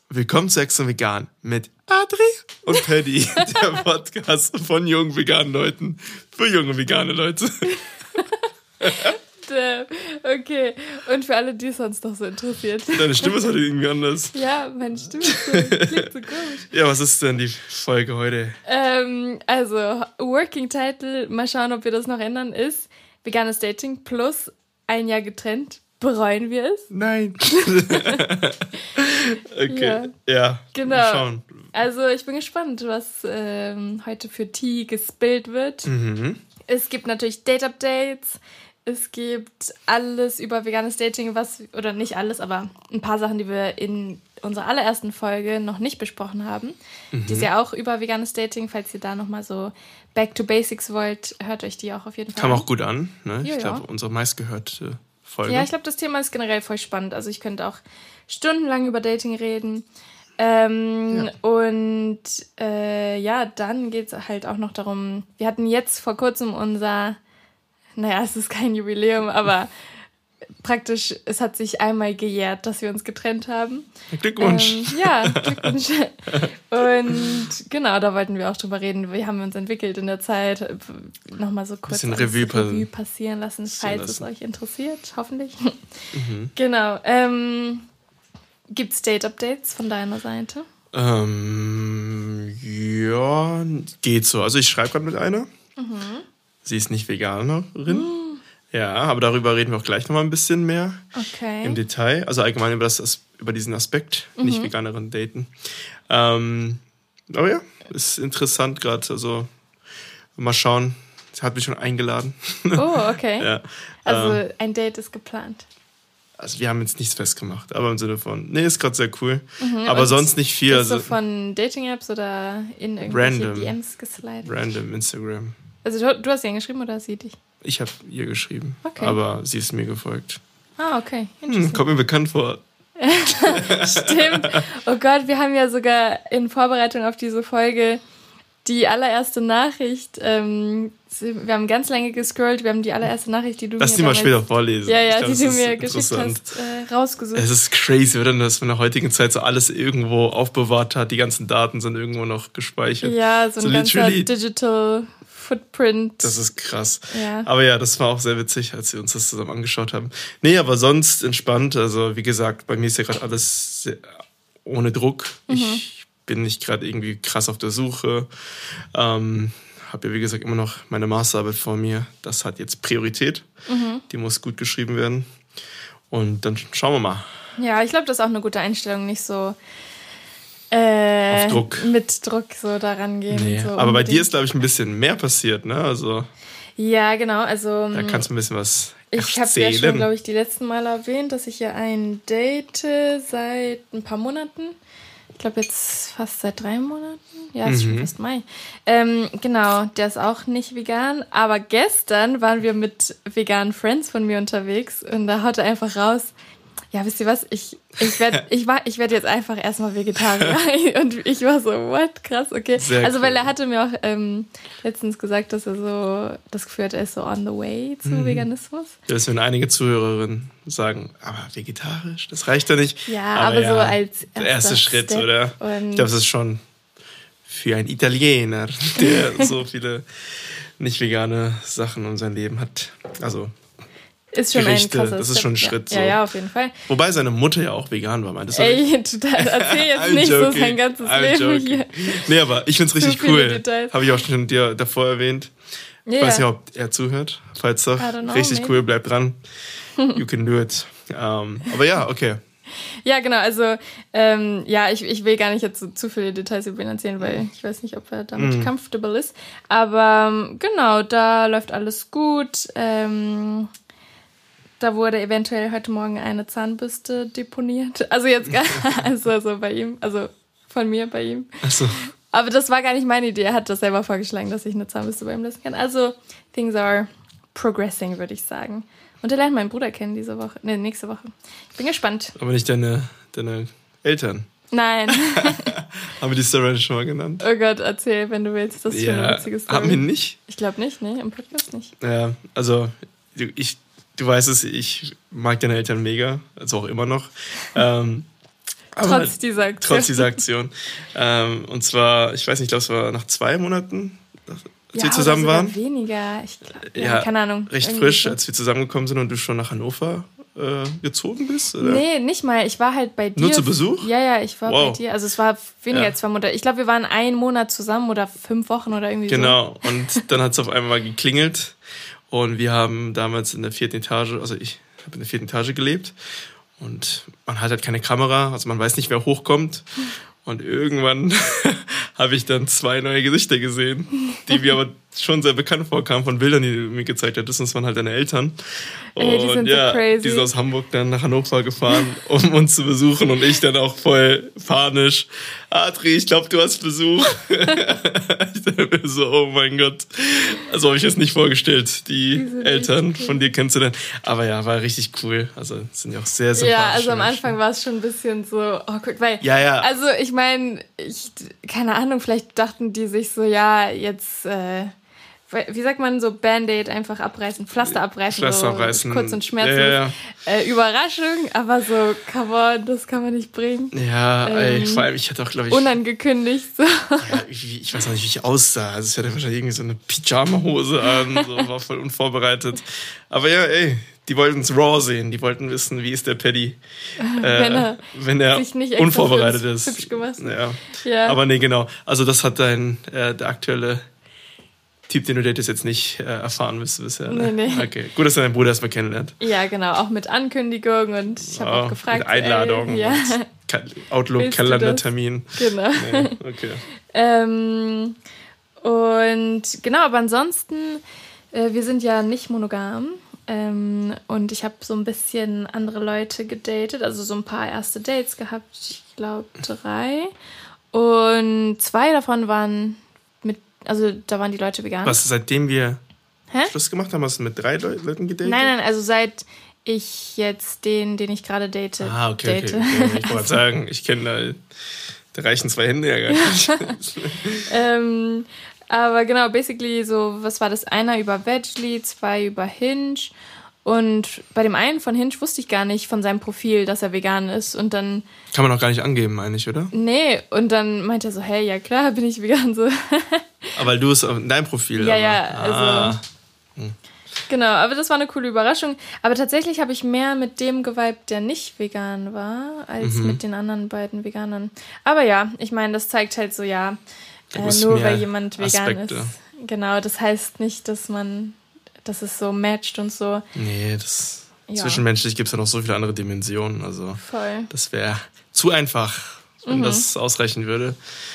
Willkommen zu Extra Vegan mit Adri und Paddy, der Podcast von jungen veganen Leuten für junge vegane Leute. Okay, und für alle, die es sonst noch so interessiert. Deine Stimme ist heute irgendwie anders. Ja, meine Stimme klingt so komisch. Ja, was ist denn die Folge heute? Also, Working Title, mal schauen, ob wir das noch ändern, ist veganes Dating plus ein Jahr getrennt. Bereuen wir es? Nein. Okay, ja. Genau. Mal schauen. Also, ich bin gespannt, was heute für Tee gespillt wird. Mhm. Es gibt natürlich Date-Updates. Es gibt alles über veganes Dating, oder nicht alles, aber ein paar Sachen, die wir in unserer allerersten Folge noch nicht besprochen haben. Die ist ja auch über veganes Dating. Falls ihr da nochmal so Back to Basics wollt, hört euch die auch auf jeden Fall Kam an. auch gut an, ne? Ja, Ich glaube, unsere meistgehörte Folge. Ja, ich glaube, das Thema ist generell voll spannend. Also ich könnte auch stundenlang über Dating reden. Und dann geht es halt auch noch darum, wir hatten jetzt vor kurzem es ist kein Jubiläum, aber praktisch, es hat sich einmal gejährt, dass wir uns getrennt haben. Glückwunsch. Glückwunsch. Und genau, da wollten wir auch drüber reden. Wie haben wir uns entwickelt in der Zeit? Nochmal so kurz bisschen Revue passieren lassen, falls es euch interessiert, hoffentlich. Mhm. Genau. Gibt es Date-Updates von deiner Seite? Ja, geht so. Also ich schreibe gerade mit einer. Mhm. Sie ist nicht Veganerin. Ja, aber darüber reden wir auch gleich nochmal ein bisschen mehr im Detail. Also allgemein über diesen Aspekt, nicht Veganerin daten. Aber ja, ist interessant gerade. Also mal schauen. Sie hat mich schon eingeladen. Oh, okay. Ja. Also ein Date ist geplant. Also wir haben jetzt nichts festgemacht, aber im Sinne von, ist gerade sehr cool. Aber und sonst nicht viel. Bist du von Dating-Apps oder in irgendwelche DMs geslidet? Random Instagram. Also du hast sie angeschrieben oder sie dich? Ich habe ihr geschrieben, Okay. aber sie ist mir gefolgt. Ah, okay. Kommt mir bekannt vor. Stimmt. Oh Gott, wir haben ja sogar in Vorbereitung auf diese Folge die allererste Nachricht, wir haben ganz lange gescrollt, wir haben die allererste Nachricht, die du Lass die mal später vorlesen. Ja, glaub, die du mir geschickt hast, rausgesucht. Es ist crazy, oder? Dass man in der heutigen Zeit so alles irgendwo aufbewahrt hat, die ganzen Daten sind irgendwo noch gespeichert. Ja, so ein ganzer Digital Footprint. Das ist krass. Ja. Aber ja, das war auch sehr witzig, als wir uns das zusammen angeschaut haben. Nee, aber sonst entspannt. Also wie gesagt, bei mir ist ja gerade alles sehr ohne Druck. Ich bin nicht gerade irgendwie krass auf der Suche. Habe ja, wie gesagt, immer noch meine Masterarbeit vor mir. Das hat jetzt Priorität. Die muss gut geschrieben werden. Und dann schauen wir mal. Ja, ich glaube, das ist auch eine gute Einstellung, nicht so auf Druck. Mit Druck so daran gehen. Nee. So aber bei dir ist, glaube ich, ein bisschen mehr passiert, ne? Also, ja, genau. Also, da kannst du ein bisschen was ich habe ja schon, glaube ich, die letzten Mal erwähnt, dass ich ja einen date seit ein paar Monaten. Ich glaube jetzt fast seit 3 Monaten. Ja, ist schon fast Mai. Genau, der ist auch nicht vegan. Aber gestern waren wir mit veganen Friends von mir unterwegs und da haut er einfach raus, ja, wisst ihr was, ich werd jetzt einfach erstmal Vegetarier. Und ich war so, what? Krass, okay. Sehr also, cool. weil er hatte mir auch letztens gesagt, dass er so das Gefühl hat, er ist so on the way zu Veganismus. Das werden einige Zuhörerinnen sagen, aber vegetarisch, das reicht ja nicht. Ja, aber so als der erste Schritt, Step. oder? Und Ich glaube, das ist schon für einen Italiener, der so viele nicht vegane Sachen in seinem Leben hat. Also ist schon Gerichte, ein krasser das ist schon ein Schritt. Ja, so. Ja, auf jeden Fall. Wobei seine Mutter ja auch vegan war, meintest du? Ey, erzähl jetzt nicht so sein ganzes Leben hier. Nee, aber ich find's richtig viele cool. Details. Habe ich auch schon dir davor erwähnt. Ich weiß nicht, ob er zuhört. Falls doch, richtig cool, bleib dran. You can do it. Aber ja, okay. Ja, genau, also ich will gar nicht jetzt so zu viele Details über ihn erzählen, weil ich weiß nicht, ob er damit comfortable ist. Aber genau, da läuft alles gut. Da wurde eventuell heute Morgen eine Zahnbürste deponiert. Also jetzt gar also bei ihm, also von mir bei ihm. Ach so. Aber das war gar nicht meine Idee. Er hat das selber vorgeschlagen, dass ich eine Zahnbürste bei ihm lassen kann. Also things are progressing, würde ich sagen. Und er lernt meinen Bruder kennen nächste Woche. Ich bin gespannt. Aber nicht deine Eltern. Nein. Haben wir die Story schon mal genannt? Oh Gott, erzähl, wenn du willst. Das ist schon eine witzige Story. Haben wir nicht? Ich glaube nicht, nee, im Podcast nicht. Ja, also du weißt es, ich mag deine Eltern mega, also auch immer noch. Trotz dieser Aktion. Trotz dieser Aktion. Und zwar, ich weiß nicht, ich glaube, es war nach 2 Monaten, als wir zusammen waren. Weniger, ich glaube. Keine Ahnung. Recht frisch, als wir zusammengekommen sind und du schon nach Hannover gezogen bist? Oder? Nee, nicht mal. Ich war halt bei dir. Nur zu Besuch? Ja, ich war bei dir. Also es war weniger als 2 Monate. Ich glaube, wir waren 1 Monat zusammen oder 5 Wochen oder irgendwie Genau. So. Und dann hat es auf einmal geklingelt und wir haben damals in der 4. Etage, also ich habe in der 4. Etage gelebt und man hat halt keine Kamera, also man weiß nicht, wer hochkommt. Und irgendwann habe ich dann 2 neue Gesichter gesehen, die mir aber schon sehr bekannt vorkamen von Bildern, die du mir gezeigt hattest. Und das waren halt deine Eltern. Ey, die sind so crazy. Die sind aus Hamburg dann nach Hannover gefahren, um uns zu besuchen. Und ich dann auch voll panisch. Adri, ich glaube, du hast Besuch. Ich dachte mir so, oh mein Gott. Also habe ich es nicht vorgestellt, die Eltern von dir kennenzulernen. Aber ja, war richtig cool. Also sind ja auch sehr sympathisch. Ja, also am Anfang war es schon ein bisschen so awkward. Weil, also ich meine, keine Ahnung, vielleicht dachten die sich so, ja, jetzt... wie sagt man so, Band-Aid einfach abreißen, Pflaster abreißen, so kurz und schmerzlos. Überraschung, aber so, come on, das kann man nicht bringen. Ja, vor allem, ich hatte auch, glaube ich... Unangekündigt, so. Ja, ich weiß auch nicht, wie ich aussah. Also ich hatte wahrscheinlich irgendwie so eine Pyjama-Hose an, so, war voll unvorbereitet. Aber ja, die wollten es raw sehen, die wollten wissen, wie ist der Paddy, wenn er sich nicht unvorbereitet ist. Hübsch gemacht. Ja. Aber nee, genau. Also das hat der aktuelle Typ, den du datest, jetzt nicht erfahren müsste bisher. Ne? Nee. Okay, gut, dass du deinen Bruder erstmal kennenlernt. Ja, genau, auch mit Ankündigung und ich habe auch gefragt. Mit Einladung und Outlook-Kalendertermin. Genau. Nee, okay. Und genau, aber ansonsten, wir sind ja nicht monogam. Und ich habe so ein bisschen andere Leute gedatet, also so ein paar erste Dates gehabt, ich glaube 3. Und 2 davon waren also da waren die Leute vegan. Was, seitdem wir Schluss gemacht haben, hast du mit 3 Leuten gedatet? Nein, also seit ich jetzt den ich gerade date. Okay. Ich wollte sagen, ich kenne da reichen 2 Hände ja gar nicht. Aber genau, basically so, was war das? Einer über Vegly, 2 über Hinge. Und bei dem einen von Hinge wusste ich gar nicht von seinem Profil, dass er vegan ist. Und dann... Kann man auch gar nicht angeben, eigentlich, oder? Nee, und dann meinte er so, hey, ja klar, bin ich vegan. So. Aber weil du es in deinem Profil... Also... Genau, aber das war eine coole Überraschung. Aber tatsächlich habe ich mehr mit dem geweibt, der nicht vegan war, als mit den anderen beiden Veganern. Aber ja, ich meine, das zeigt halt so, nur weil jemand vegan ist. Genau, das heißt nicht, dass es so matcht und so. Nee, zwischenmenschlich gibt es ja noch so viele andere Dimensionen. Also voll. Das wäre zu einfach, wenn das ausreichen würde.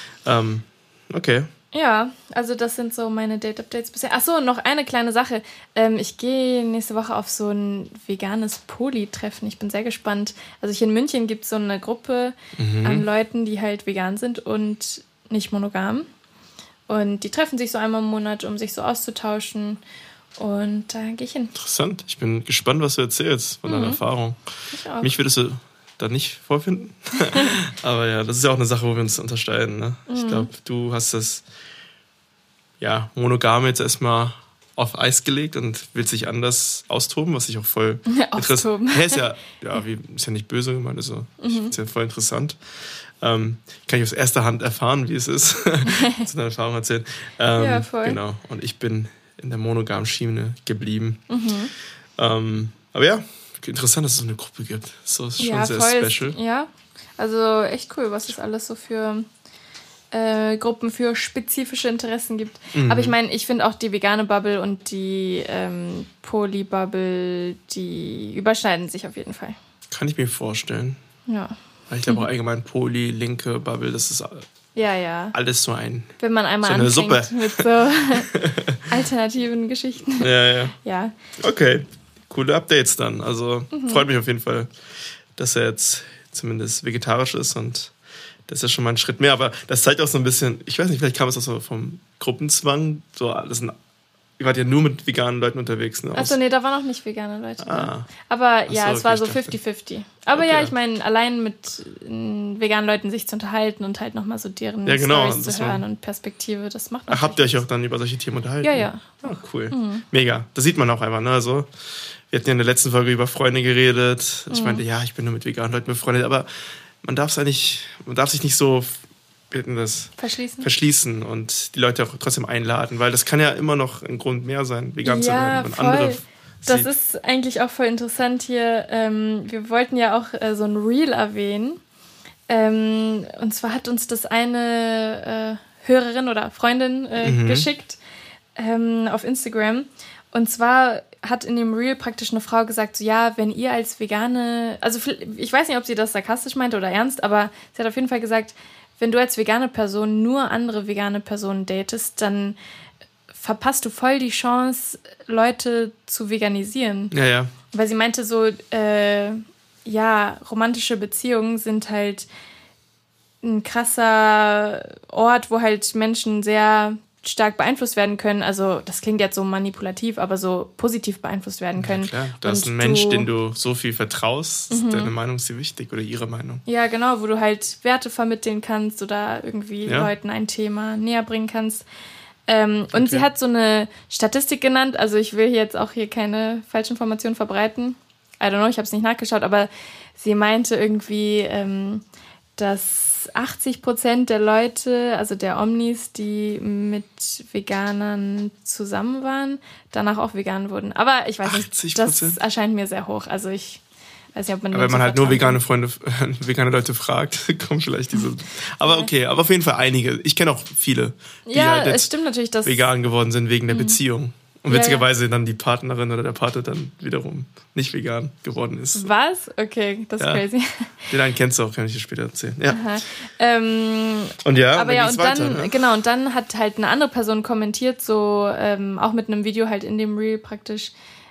Okay. Ja, also das sind so meine Date-Updates bisher. Achso, noch eine kleine Sache. Ich gehe nächste Woche auf so ein veganes Poly-Treffen. Ich bin sehr gespannt. Also hier in München gibt es so eine Gruppe an Leuten, die halt vegan sind und nicht monogam. Und die treffen sich so einmal im Monat, um sich so auszutauschen. Und da gehe ich hin. Interessant. Ich bin gespannt, was du erzählst von deiner Erfahrung. Ich auch. Mich würdest du da nicht vorfinden. Aber ja, das ist ja auch eine Sache, wo wir uns unterscheiden. Ne? Ich glaube, du hast das Monogame jetzt erstmal auf Eis gelegt und willst dich anders austoben, was ich auch voll austoben. Ist ja nicht böse gemeint, also ich finde es ja voll interessant. Kann ich aus erster Hand erfahren, wie es ist, zu deiner Erfahrung erzählen. Ja, voll. Genau. Und ich bin in der monogamen Schiene geblieben. Aber ja, interessant, dass es so eine Gruppe gibt. So ist schon sehr special. Ja, also echt cool, was es alles so für Gruppen für spezifische Interessen gibt. Aber ich meine, ich finde auch die vegane Bubble und die Poly-Bubble, die überschneiden sich auf jeden Fall. Kann ich mir vorstellen. Ja. Weil ich glaube auch allgemein Poly, linke Bubble, das ist alles so wenn man einmal anfängt Suppe mit so alternativen Geschichten. Ja. Okay, coole Updates dann. Also freut mich auf jeden Fall, dass er jetzt zumindest vegetarisch ist und das ist ja schon mal ein Schritt mehr. Aber das zeigt auch so ein bisschen, ich weiß nicht, vielleicht kam es auch so vom Gruppenzwang. Ihr wart ja nur mit veganen Leuten unterwegs. Ne? Achso, nee, da waren noch nicht vegane Leute. Aber es war so 50-50. Aber ich meine, allein mit veganen Leuten sich zu unterhalten und halt nochmal so deren Storys zu hören und Perspektive, das macht natürlich. Habt ihr euch auch dann über solche Themen unterhalten? Ja. Ah, cool. Mega. Das sieht man auch einfach, ne? Also, wir hatten ja in der letzten Folge über Freunde geredet. Ich meinte, ich bin nur mit veganen Leuten befreundet, aber man darf sich nicht so verschließen und die Leute auch trotzdem einladen, weil das kann ja immer noch ein Grund mehr sein, vegan zu werden. Und voll. Das ist eigentlich auch voll interessant hier. Wir wollten ja auch so ein Reel erwähnen. Und zwar hat uns das eine Hörerin oder Freundin geschickt auf Instagram. Und zwar hat in dem Reel praktisch eine Frau gesagt, so ja, wenn ihr als Vegane, also ich weiß nicht, ob sie das sarkastisch meinte oder ernst, aber sie hat auf jeden Fall gesagt, wenn du als vegane Person nur andere vegane Personen datest, dann verpasst du voll die Chance, Leute zu veganisieren. Ja, ja. Weil sie meinte so, romantische Beziehungen sind halt ein krasser Ort, wo halt Menschen sehr stark beeinflusst werden können. Also das klingt jetzt so manipulativ, aber so positiv beeinflusst werden können. Ja, klar. Da ist ein Mensch, den du so viel vertraust, deine Meinung ist dir wichtig oder ihre Meinung. Ja, genau, wo du halt Werte vermitteln kannst oder irgendwie Leuten ein Thema näher bringen kannst. Und sie hat so eine Statistik genannt, also ich will jetzt auch hier keine falschen Informationen verbreiten. I don't know, ich habe es nicht nachgeschaut, aber sie meinte irgendwie, dass 80% der Leute, also der Omnis, die mit Veganern zusammen waren, danach auch vegan wurden. Aber ich weiß 80%? Nicht, das erscheint mir sehr hoch. Also ich weiß nicht, ob man... Aber wenn man halt nur vegane Leute fragt, kommt vielleicht diese... Aber okay, aber auf jeden Fall einige. Ich kenne auch viele, die halt es stimmt natürlich, dass vegan geworden sind wegen der Beziehung. Und witzigerweise dann die Partnerin oder der Partner dann wiederum nicht vegan geworden ist. Was? Okay, das ist crazy. Den einen kennst du auch, kann ich dir später erzählen. Ja. Und dann hat halt eine andere Person kommentiert, so auch mit einem Video halt in dem Reel praktisch.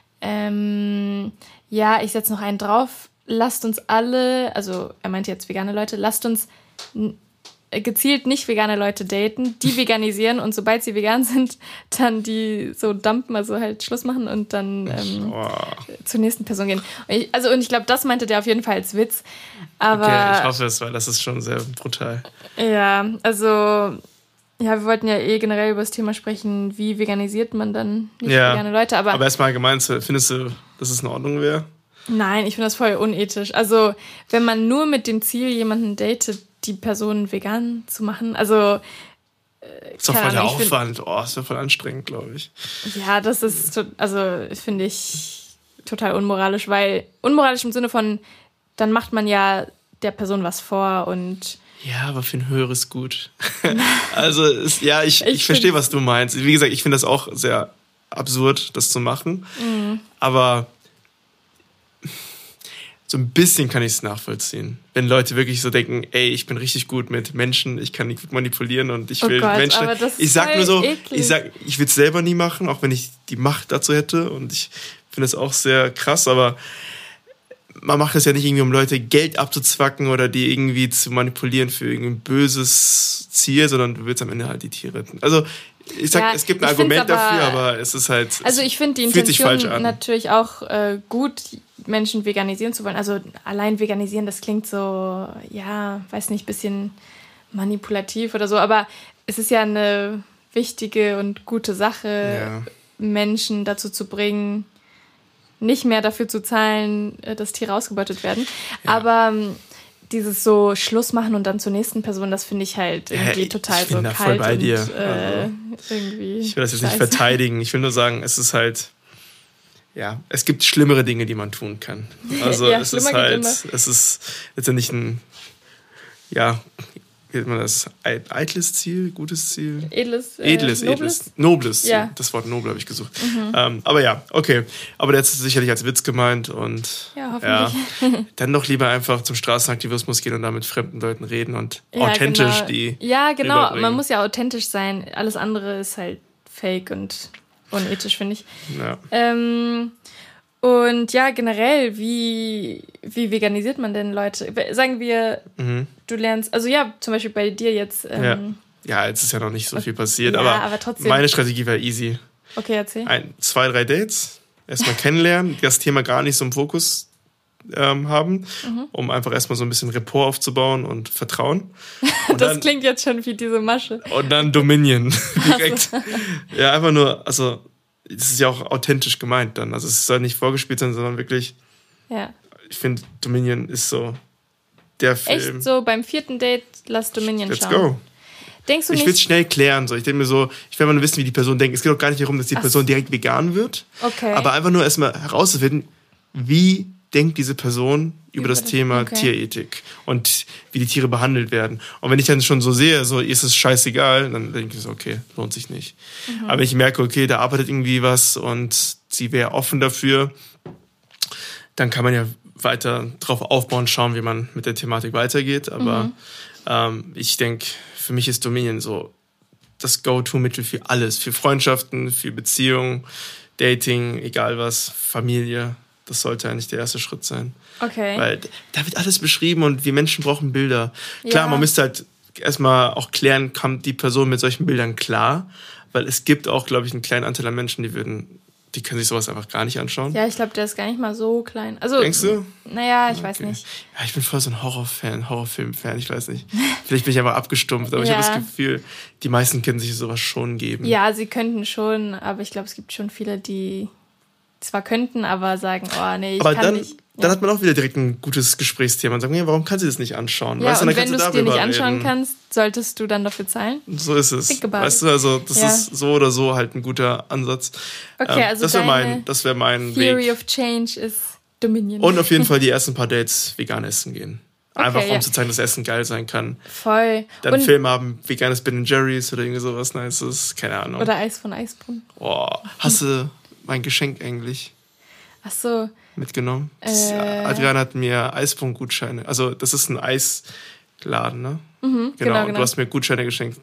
Ich setze noch einen drauf. Lasst uns alle, also er meinte jetzt vegane Leute, lasst uns gezielt nicht vegane Leute daten, die veganisieren und sobald sie vegan sind, dann die so dumpen, also halt Schluss machen und dann zur nächsten Person gehen. Und ich glaube, das meinte der auf jeden Fall als Witz. Aber okay, ich hoffe es, weil das ist schon sehr brutal. Ja, also wir wollten ja generell über das Thema sprechen, wie veganisiert man dann nicht vegane Leute. Aber erstmal allgemein, findest du, dass es in Ordnung wäre? Nein, ich finde das voll unethisch. Also wenn man nur mit dem Ziel jemanden datet, die Person vegan zu machen. Also ist doch voll der Aufwand. Ist doch voll anstrengend, glaube ich. Ja, das ist, finde ich total unmoralisch, weil unmoralisch im Sinne von, dann macht man ja der Person was vor und... Ja, aber für ein höheres Gut. Also, ich verstehe, was du meinst. Wie gesagt, ich finde das auch sehr absurd, das zu machen. Aber... so ein bisschen kann ich es nachvollziehen. Wenn Leute wirklich so denken, ey, ich bin richtig gut mit Menschen, ich kann nicht gut manipulieren und ich will Menschen... Ich sag nur so, ich will es selber nie machen, auch wenn ich die Macht dazu hätte. Und ich finde das auch sehr krass, aber man macht das ja nicht irgendwie, um Leute Geld abzuzwacken oder die irgendwie zu manipulieren für irgendein böses Ziel, sondern du willst am Ende halt die Tiere retten. Also ich sag, es gibt ein Argument dafür, aber es ist halt... Also ich finde die Intention natürlich auch gut, Menschen veganisieren zu wollen. Also allein veganisieren, das klingt so, weiß nicht, bisschen manipulativ oder so, aber es ist ja eine wichtige und gute Sache, Menschen dazu zu bringen, nicht mehr dafür zu zahlen, dass Tiere ausgebeutet werden. Ja. Aber dieses so Schluss machen und dann zur nächsten Person, das finde ich halt irgendwie total so kalt. Voll bei dir. Irgendwie ich will das jetzt nicht verteidigen. Ich will nur sagen, es ist halt, es gibt schlimmere Dinge, die man tun kann. Also es ist halt, es ist letztendlich ein, wie nennt man das? Eitles Ziel, gutes Ziel? Edles. Nobles Ziel. Ja. Das Wort nobel habe ich gesucht. Aber okay. Aber der hat es sicherlich als Witz gemeint und hoffentlich. Dann doch lieber einfach zum Straßenaktivismus gehen und da mit fremden Leuten reden und authentisch die. Ja, genau. Rüberbringen. Man muss ja authentisch sein. Alles andere ist halt fake und unethisch, finde ich. Ja. Und generell, wie veganisiert man denn Leute? Sagen wir, du lernst, also zum Beispiel bei dir jetzt. Jetzt ist ja noch nicht so viel passiert, aber trotzdem. Meine Strategie war easy. Okay, erzähl. 2, 3 Dates, erstmal kennenlernen, das Thema gar nicht so im Fokus haben, um einfach erstmal so ein bisschen Rapport aufzubauen und Vertrauen. Und das klingt jetzt schon wie diese Masche. Und dann Dominion direkt. Ja, einfach nur, also das ist ja auch authentisch gemeint dann. Also es soll nicht vorgespielt sein, sondern wirklich, ich finde, Dominion ist so der Film. Echt so beim 4. Date, lass Dominion Let's schauen. go. Denkst du nicht? Ich will es schnell klären. So. Ich denke mir so, ich will mal nur wissen, wie die Person denkt. Es geht auch gar nicht darum, dass die Person direkt vegan wird. Okay. Aber einfach nur erstmal herauszufinden, wie denkt diese Person über das Thema Tierethik und wie die Tiere behandelt werden. Und wenn ich dann schon so sehe, so ist es scheißegal, dann denke ich so, okay, lohnt sich nicht. Aber wenn ich merke, okay, da arbeitet irgendwie was und sie wäre offen dafür, dann kann man ja weiter drauf aufbauen, schauen, wie man mit der Thematik weitergeht. Aber ich denke, für mich ist Dominion so das Go-To-Mittel für alles. Für Freundschaften, für Beziehungen, Dating, egal was, Familie. Das sollte eigentlich der erste Schritt sein. Okay. Weil da wird alles beschrieben und wir Menschen brauchen Bilder. Klar, man müsste halt erstmal auch klären, kommt die Person mit solchen Bildern klar? Weil es gibt auch, glaube ich, einen kleinen Anteil an Menschen, die können sich sowas einfach gar nicht anschauen. Ja, ich glaube, der ist gar nicht mal so klein. Also, denkst du? Naja, ich weiß nicht. Ja, ich bin voll so ein Horrorfilm-Fan, ich weiß nicht. Vielleicht bin ich einfach abgestumpft, aber ich habe das Gefühl, die meisten können sich sowas schon geben. Ja, sie könnten schon, aber ich glaube, es gibt schon viele, die zwar könnten, aber sagen, oh nee, ich kann nicht. Dann hat man auch wieder direkt ein gutes Gesprächsthema und sagen, ja, warum kannst du das nicht anschauen? Ja, weißt du, und dann wenn du es kannst dir nicht anschauen kannst, solltest du dann dafür zahlen? So ist es. Weißt du, also das ist so oder so halt ein guter Ansatz. Okay, also das wäre mein Theory Weg. of Change ist Dominion. Und auf jeden Fall die ersten paar Dates vegan essen gehen. Einfach um zu zeigen, dass Essen geil sein kann. Voll. Dann einen Film haben, veganes Ben & Jerry's oder irgendwie sowas Nices, keine Ahnung. Oder Eis von Eisbrunn. Boah, hast du mein Geschenk eigentlich Ach so. mitgenommen? Adrian hat mir Eisbrunn-Gutscheine, also das ist ein Eisladen, ne? Genau. Und du hast mir Gutscheine geschenkt.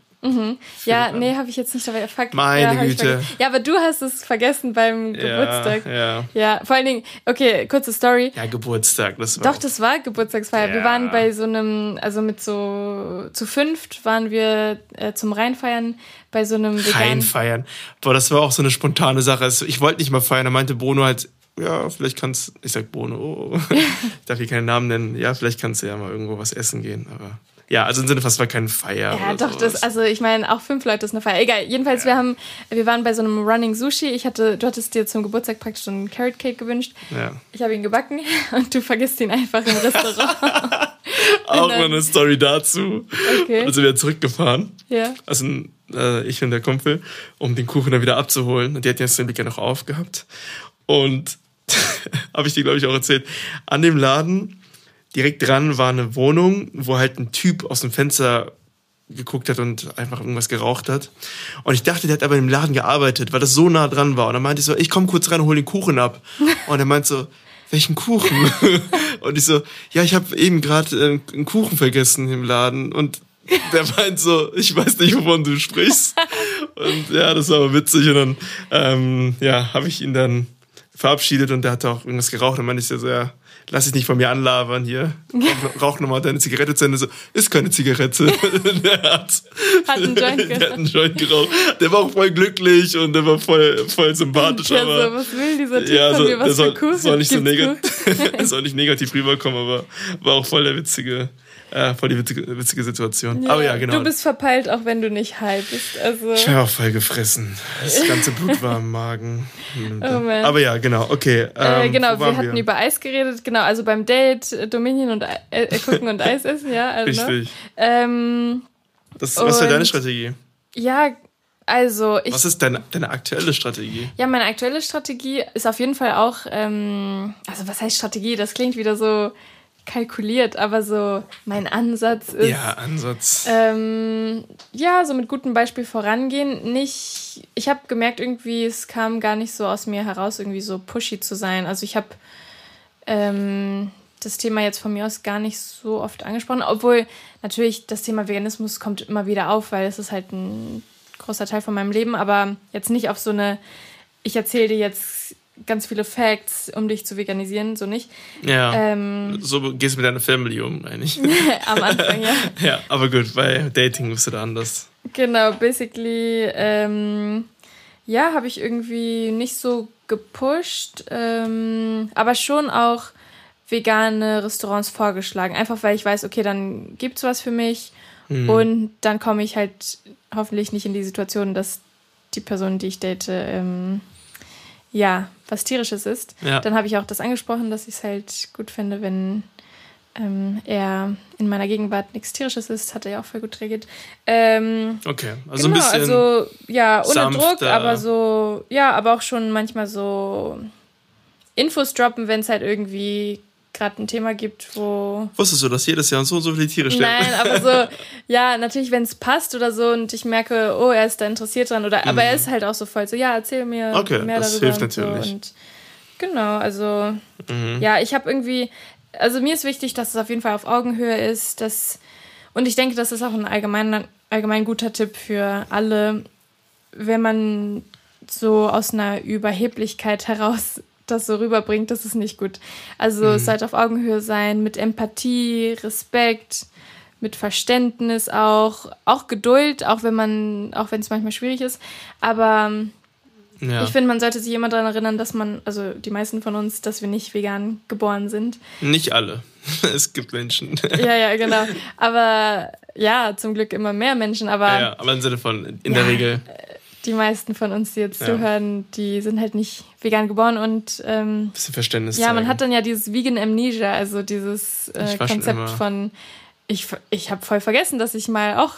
Ja, nee, habe ich jetzt nicht dabei. Fuck. Meine Güte. Ja, aber du hast es vergessen beim Geburtstag. Ja, vor allen Dingen, okay, kurze Story. Ja, Geburtstag, das war. Doch, das war Geburtstagsfeier. Ja. Wir waren bei so einem, also mit so, zu 5 waren wir zum Reinfeiern bei so einem veganen. Reinfeiern. Boah, das war auch so eine spontane Sache. Also, ich wollte nicht mal feiern, da meinte Bono halt, ja, vielleicht kannst, ich sag Bono, ich darf hier keinen Namen nennen, ja, vielleicht kannst du ja mal irgendwo was essen gehen, aber ja, also im Sinne von, es war keine Feier. Ja, doch, also ich meine, auch 5 Leute ist eine Feier. Egal, jedenfalls, wir waren bei so einem Running Sushi. Du hattest dir zum Geburtstag praktisch so einen Carrot Cake gewünscht. Ja. Ich habe ihn gebacken und du vergisst ihn einfach im Restaurant. Auch mal eine Story dazu. Okay. Also wir sind zurückgefahren. Ja. Also ich und der Kumpel, um den Kuchen dann wieder abzuholen. Und die hatten jetzt den Blick ja noch aufgehabt. Und habe ich dir, glaube ich, auch erzählt, an dem Laden direkt dran war eine Wohnung, wo halt ein Typ aus dem Fenster geguckt hat und einfach irgendwas geraucht hat. Und ich dachte, der hat aber im Laden gearbeitet, weil das so nah dran war. Und dann meinte ich so, ich komm kurz rein und hol den Kuchen ab. Und er meint so, welchen Kuchen? Und ich so, ja, ich habe eben gerade einen Kuchen vergessen im Laden. Und der meint so, ich weiß nicht, wovon du sprichst. Und ja, das war aber witzig. Und dann habe ich ihn dann verabschiedet und der hat auch irgendwas geraucht. Und meinte ich so, ja, lass dich nicht von mir anlabern hier. Rauch nochmal deine Zigarette zu Ende. So, ist keine Zigarette. Der hat einen Joint geraucht. Der war auch voll glücklich und der war voll sympathisch. Ja, aber so, was will dieser Typ von mir? Was für Kuchen? Soll nicht negativ rüberkommen, aber war auch voll der voll die witzige Situation. Ja, aber ja, genau. Du bist verpeilt, auch wenn du nicht high bist. Also. Ich war auch voll gefressen. Das ganze Blut war im Magen. Oh man. Aber ja, genau, okay. Genau, wir hatten über Eis geredet. Genau, also beim Date Dominion und gucken und Eis essen, ja. Also, richtig. Was wäre deine Strategie? Ja, also was ist deine aktuelle Strategie? Ja, meine aktuelle Strategie ist auf jeden Fall auch, also was heißt Strategie? Das klingt wieder so kalkuliert, aber so mein Ansatz ist... Ja, Ansatz. So mit gutem Beispiel vorangehen. Ich habe gemerkt, irgendwie, es kam gar nicht so aus mir heraus, irgendwie so pushy zu sein. Also ich habe das Thema jetzt von mir aus gar nicht so oft angesprochen, obwohl natürlich das Thema Veganismus kommt immer wieder auf, weil es ist halt ein großer Teil von meinem Leben, aber jetzt nicht auf so eine, ich erzähle dir jetzt ganz viele Facts, um dich zu veganisieren, so nicht. Ja, so gehst du mit deiner Family um, eigentlich. Am Anfang, ja. Ja, aber gut, bei Dating bist du da anders. Genau, basically, habe ich irgendwie nicht so gepusht, aber schon auch vegane Restaurants vorgeschlagen. Einfach, weil ich weiß, okay, dann gibt's was für mich und dann komme ich halt hoffentlich nicht in die Situation, dass die Person, die ich date, was Tierisches ist. Ja. Dann habe ich auch das angesprochen, dass ich es halt gut finde, wenn er in meiner Gegenwart nichts Tierisches ist, hat er ja auch voll gut reagiert. Okay, also ein bisschen also ja, ohne sanfter. Druck, aber so, ja, aber auch schon manchmal so Infos droppen, wenn es halt irgendwie gerade ein Thema gibt, wo... Wusstest du, dass jedes Jahr so viele Tiere sterben? Nein, aber so, ja, natürlich, wenn es passt oder so und ich merke, oh, er ist da interessiert dran oder, aber er ist halt auch so voll so, ja, erzähl mir mehr das darüber. Hilft natürlich. So. Und genau, also, ja, ich habe irgendwie, also mir ist wichtig, dass es auf jeden Fall auf Augenhöhe ist, und ich denke, das ist auch ein allgemein guter Tipp für alle, wenn man so aus einer Überheblichkeit heraus das so rüberbringt, das ist nicht gut. Also es sollte auf Augenhöhe sein, mit Empathie, Respekt, mit Verständnis auch Geduld, auch wenn es manchmal schwierig ist. Aber ich finde, man sollte sich immer daran erinnern, dass also die meisten von uns, dass wir nicht vegan geboren sind. Nicht alle. Es gibt Menschen. Ja, genau. Aber ja, zum Glück immer mehr Menschen. Aber im Sinne von, in der Regel... Die meisten von uns, die jetzt zuhören, die sind halt nicht vegan geboren und bisschen Verständnis zeigen. Man hat dann ja dieses Vegan Amnesia, also dieses Konzept von ich habe voll vergessen, dass ich mal auch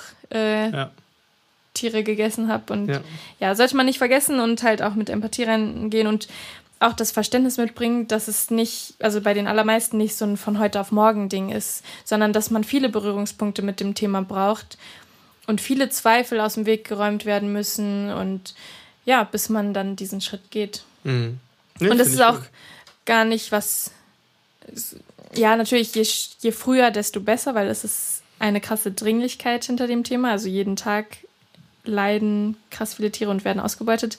Tiere gegessen habe und sollte man nicht vergessen und halt auch mit Empathie reingehen und auch das Verständnis mitbringen, dass es nicht, also bei den allermeisten nicht so ein von heute auf morgen Ding ist, sondern dass man viele Berührungspunkte mit dem Thema braucht und viele Zweifel aus dem Weg geräumt werden müssen und ja, bis man dann diesen Schritt geht. Mhm. Ja, und das ist auch gar nicht was, ja, natürlich, je früher, desto besser, weil es ist eine krasse Dringlichkeit hinter dem Thema. Also jeden Tag leiden krass viele Tiere und werden ausgebeutet.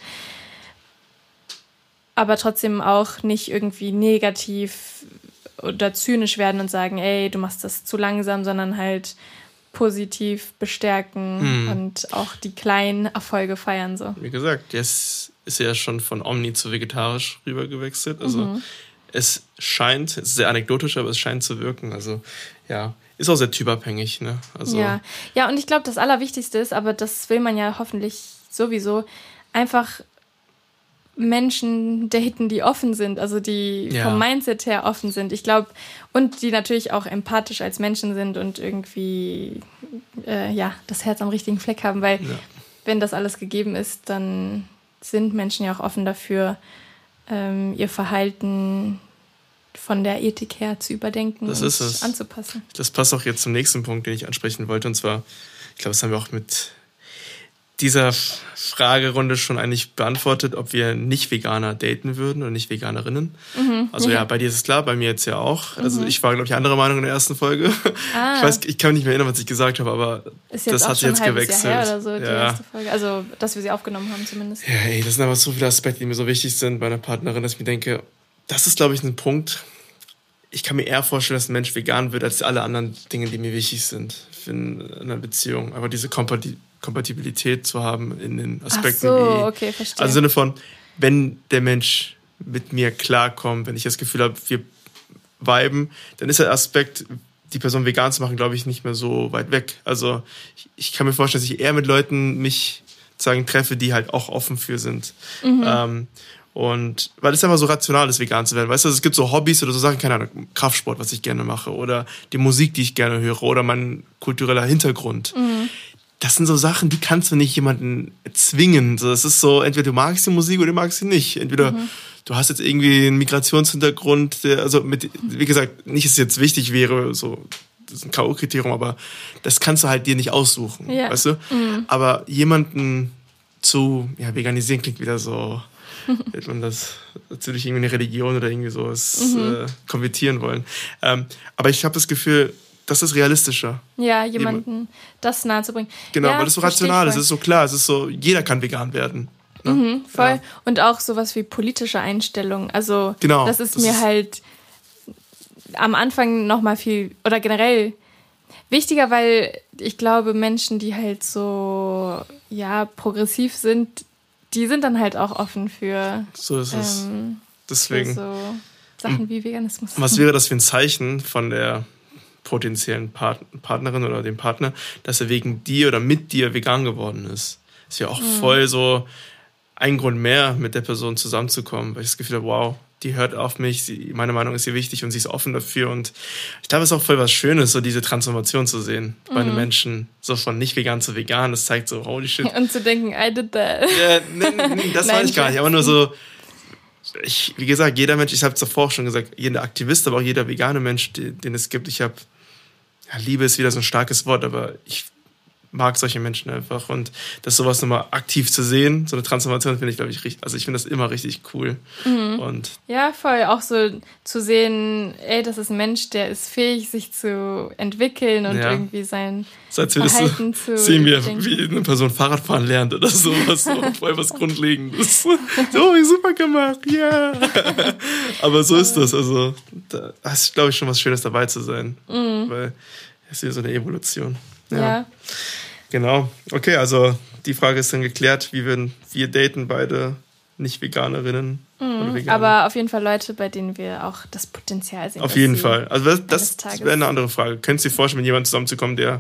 Aber trotzdem auch nicht irgendwie negativ oder zynisch werden und sagen, ey, du machst das zu langsam, sondern halt positiv bestärken und auch die kleinen Erfolge feiern. So. Wie gesagt, jetzt ist ja schon von Omni zu vegetarisch rübergewechselt. Also es ist sehr anekdotisch, aber es scheint zu wirken. Also ja, ist auch sehr typabhängig. Ne? Also, ja, und ich glaube, das Allerwichtigste ist, aber das will man ja hoffentlich sowieso, einfach Menschen daten, die offen sind, also die vom Mindset her offen sind. Ich glaube, und die natürlich auch empathisch als Menschen sind und irgendwie das Herz am richtigen Fleck haben, weil wenn das alles gegeben ist, dann sind Menschen ja auch offen dafür, ihr Verhalten von der Ethik her zu überdenken und anzupassen. Das passt auch jetzt zum nächsten Punkt, den ich ansprechen wollte, und zwar, ich glaube, das haben wir auch mit dieser Fragerunde schon eigentlich beantwortet, ob wir Nicht-Veganer daten würden oder Nicht-Veganerinnen. Also bei dir ist es klar, bei mir jetzt ja auch. Also ich war, glaube ich, anderer Meinung in der ersten Folge. Ich kann mich nicht mehr erinnern, was ich gesagt habe, aber das hat sich jetzt gewechselt. Jahr her oder so, die erste Folge. Also, dass wir sie aufgenommen haben zumindest. Ja, das sind aber so viele Aspekte, die mir so wichtig sind bei einer Partnerin, dass ich mir denke, das ist, glaube ich, ein Punkt. Ich kann mir eher vorstellen, dass ein Mensch vegan wird, als alle anderen Dinge, die mir wichtig sind in einer Beziehung. Aber diese Kompatibilität zu haben in den Aspekten. Okay, verstehe. Also im Sinne von, wenn der Mensch mit mir klarkommt, wenn ich das Gefühl habe, wir viben, dann ist der Aspekt, die Person vegan zu machen, glaube ich, nicht mehr so weit weg. Also ich kann mir vorstellen, dass ich eher mit Leuten mich treffe, die halt auch offen für sind. Und weil es einfach so rational ist, vegan zu werden. Weißt du, es gibt so Hobbys oder so Sachen, keine Ahnung, Kraftsport, was ich gerne mache, oder die Musik, die ich gerne höre, oder mein kultureller Hintergrund. Das sind so Sachen, die kannst du nicht jemanden zwingen. So, es ist so, entweder du magst die Musik oder du magst sie nicht. Entweder du hast jetzt irgendwie einen Migrationshintergrund, wie gesagt, nicht, dass es jetzt wichtig wäre, so, das ist ein K.O.-Kriterium, aber das kannst du halt dir nicht aussuchen, weißt du? Aber jemanden zu veganisieren klingt wieder so, hätte man das natürlich irgendwie eine Religion oder irgendwie sowas konvertieren wollen. Aber ich habe das Gefühl, das ist realistischer. Ja, jemanden das nahe zu bringen. Genau, weil das so rational ist. Es ist so klar, es ist so, jeder kann vegan werden. Ne? Voll. Ja. Und auch sowas wie politische Einstellungen. Also, das ist mir halt am Anfang nochmal viel, oder generell wichtiger, weil ich glaube, Menschen, die halt so, progressiv sind, die sind dann halt auch offen für so ist es. Deswegen. Für so Sachen wie Veganismus. Was wäre das für ein Zeichen von der potenziellen Partnerin oder dem Partner, dass er wegen dir oder mit dir vegan geworden ist? Ist ja auch voll so ein Grund mehr, mit der Person zusammenzukommen, weil ich das Gefühl habe, wow, die hört auf mich, meine Meinung ist ihr wichtig und sie ist offen dafür. Und ich glaube, es ist auch voll was Schönes, so diese Transformation zu sehen bei einem Menschen, so von nicht vegan zu vegan. Das zeigt so, holy shit. Und zu denken, I did that. Ja, nee, das meine ich gar nicht, aber nur so, wie gesagt, jeder Mensch, ich habe es davor auch schon gesagt, jeder Aktivist, aber auch jeder vegane Mensch, den es gibt, Liebe ist wieder so ein starkes Wort, aber ich mag solche Menschen einfach und das sowas nochmal aktiv zu sehen, so eine Transformation finde ich, glaube ich, richtig, also ich finde das immer richtig cool. Und ja, voll, auch so zu sehen, das ist ein Mensch, der ist fähig, sich zu entwickeln und irgendwie sein Verhalten zu sehen wir, wie eine Person Fahrradfahren lernt oder sowas, so voll was Grundlegendes. So, super gemacht, ja. Aber so ist das, also da ist, glaube ich, schon was Schönes dabei zu sein, weil es ist ja so eine Evolution. Ja. Genau. Okay, also die Frage ist dann geklärt. Wie würden wir daten beide Nicht-Veganerinnen oder Veganer? Aber auf jeden Fall Leute, bei denen wir auch das Potenzial sehen. Auf jeden Fall. Also das wäre eine andere Frage. Könntest du dir vorstellen, mit jemandem zusammenzukommen, der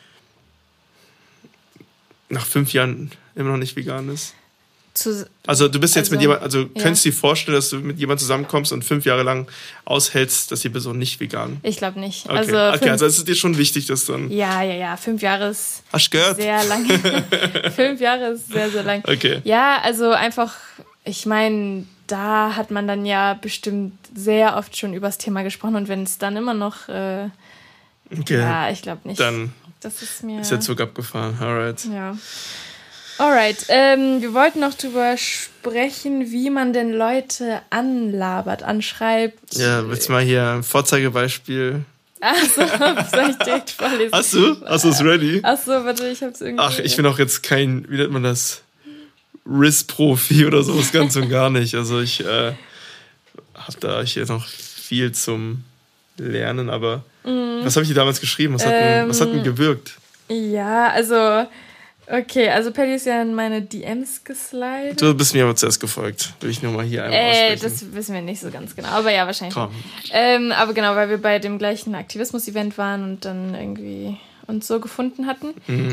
nach 5 Jahren immer noch nicht vegan ist? Also du bist jetzt mit jemandem, könntest du dir vorstellen, dass du mit jemandem zusammenkommst und 5 Jahre lang aushältst, dass die Person nicht vegan? Ich glaube nicht. Okay, also es ist dir schon wichtig, dass dann... Ja. 5 Jahre ist Hast du gehört? Sehr lang. 5 Jahre ist sehr, sehr lang. Okay. Ja, also einfach, ich meine, da hat man dann ja bestimmt sehr oft schon über das Thema gesprochen und wenn es dann immer noch... Ja, ich glaube nicht. Dann das ist der Zug abgefahren. Alright. Ja. Alright, wir wollten noch drüber sprechen, wie man denn Leute anlabert, anschreibt. Ja, willst du mal hier ein Vorzeigebeispiel? Achso, soll ich direkt vorlesen? Hast du? Hast du es ready? Achso, warte, ich hab's irgendwie... Ach, ich bin auch jetzt kein, wie nennt man das? Riss-Profi oder sowas, ganz und gar nicht. Also ich habe da hier noch viel zum Lernen, aber was habe ich dir damals geschrieben? Was hat denn gewirkt? Ja, also... Okay, also Paddy ist ja in meine DMs geslidet. Du bist mir aber zuerst gefolgt. Will ich nur mal hier einmal aussprechen. Das wissen wir nicht so ganz genau, aber ja, wahrscheinlich. Komm. Aber genau, weil wir bei dem gleichen Aktivismus-Event waren und dann irgendwie uns so gefunden hatten.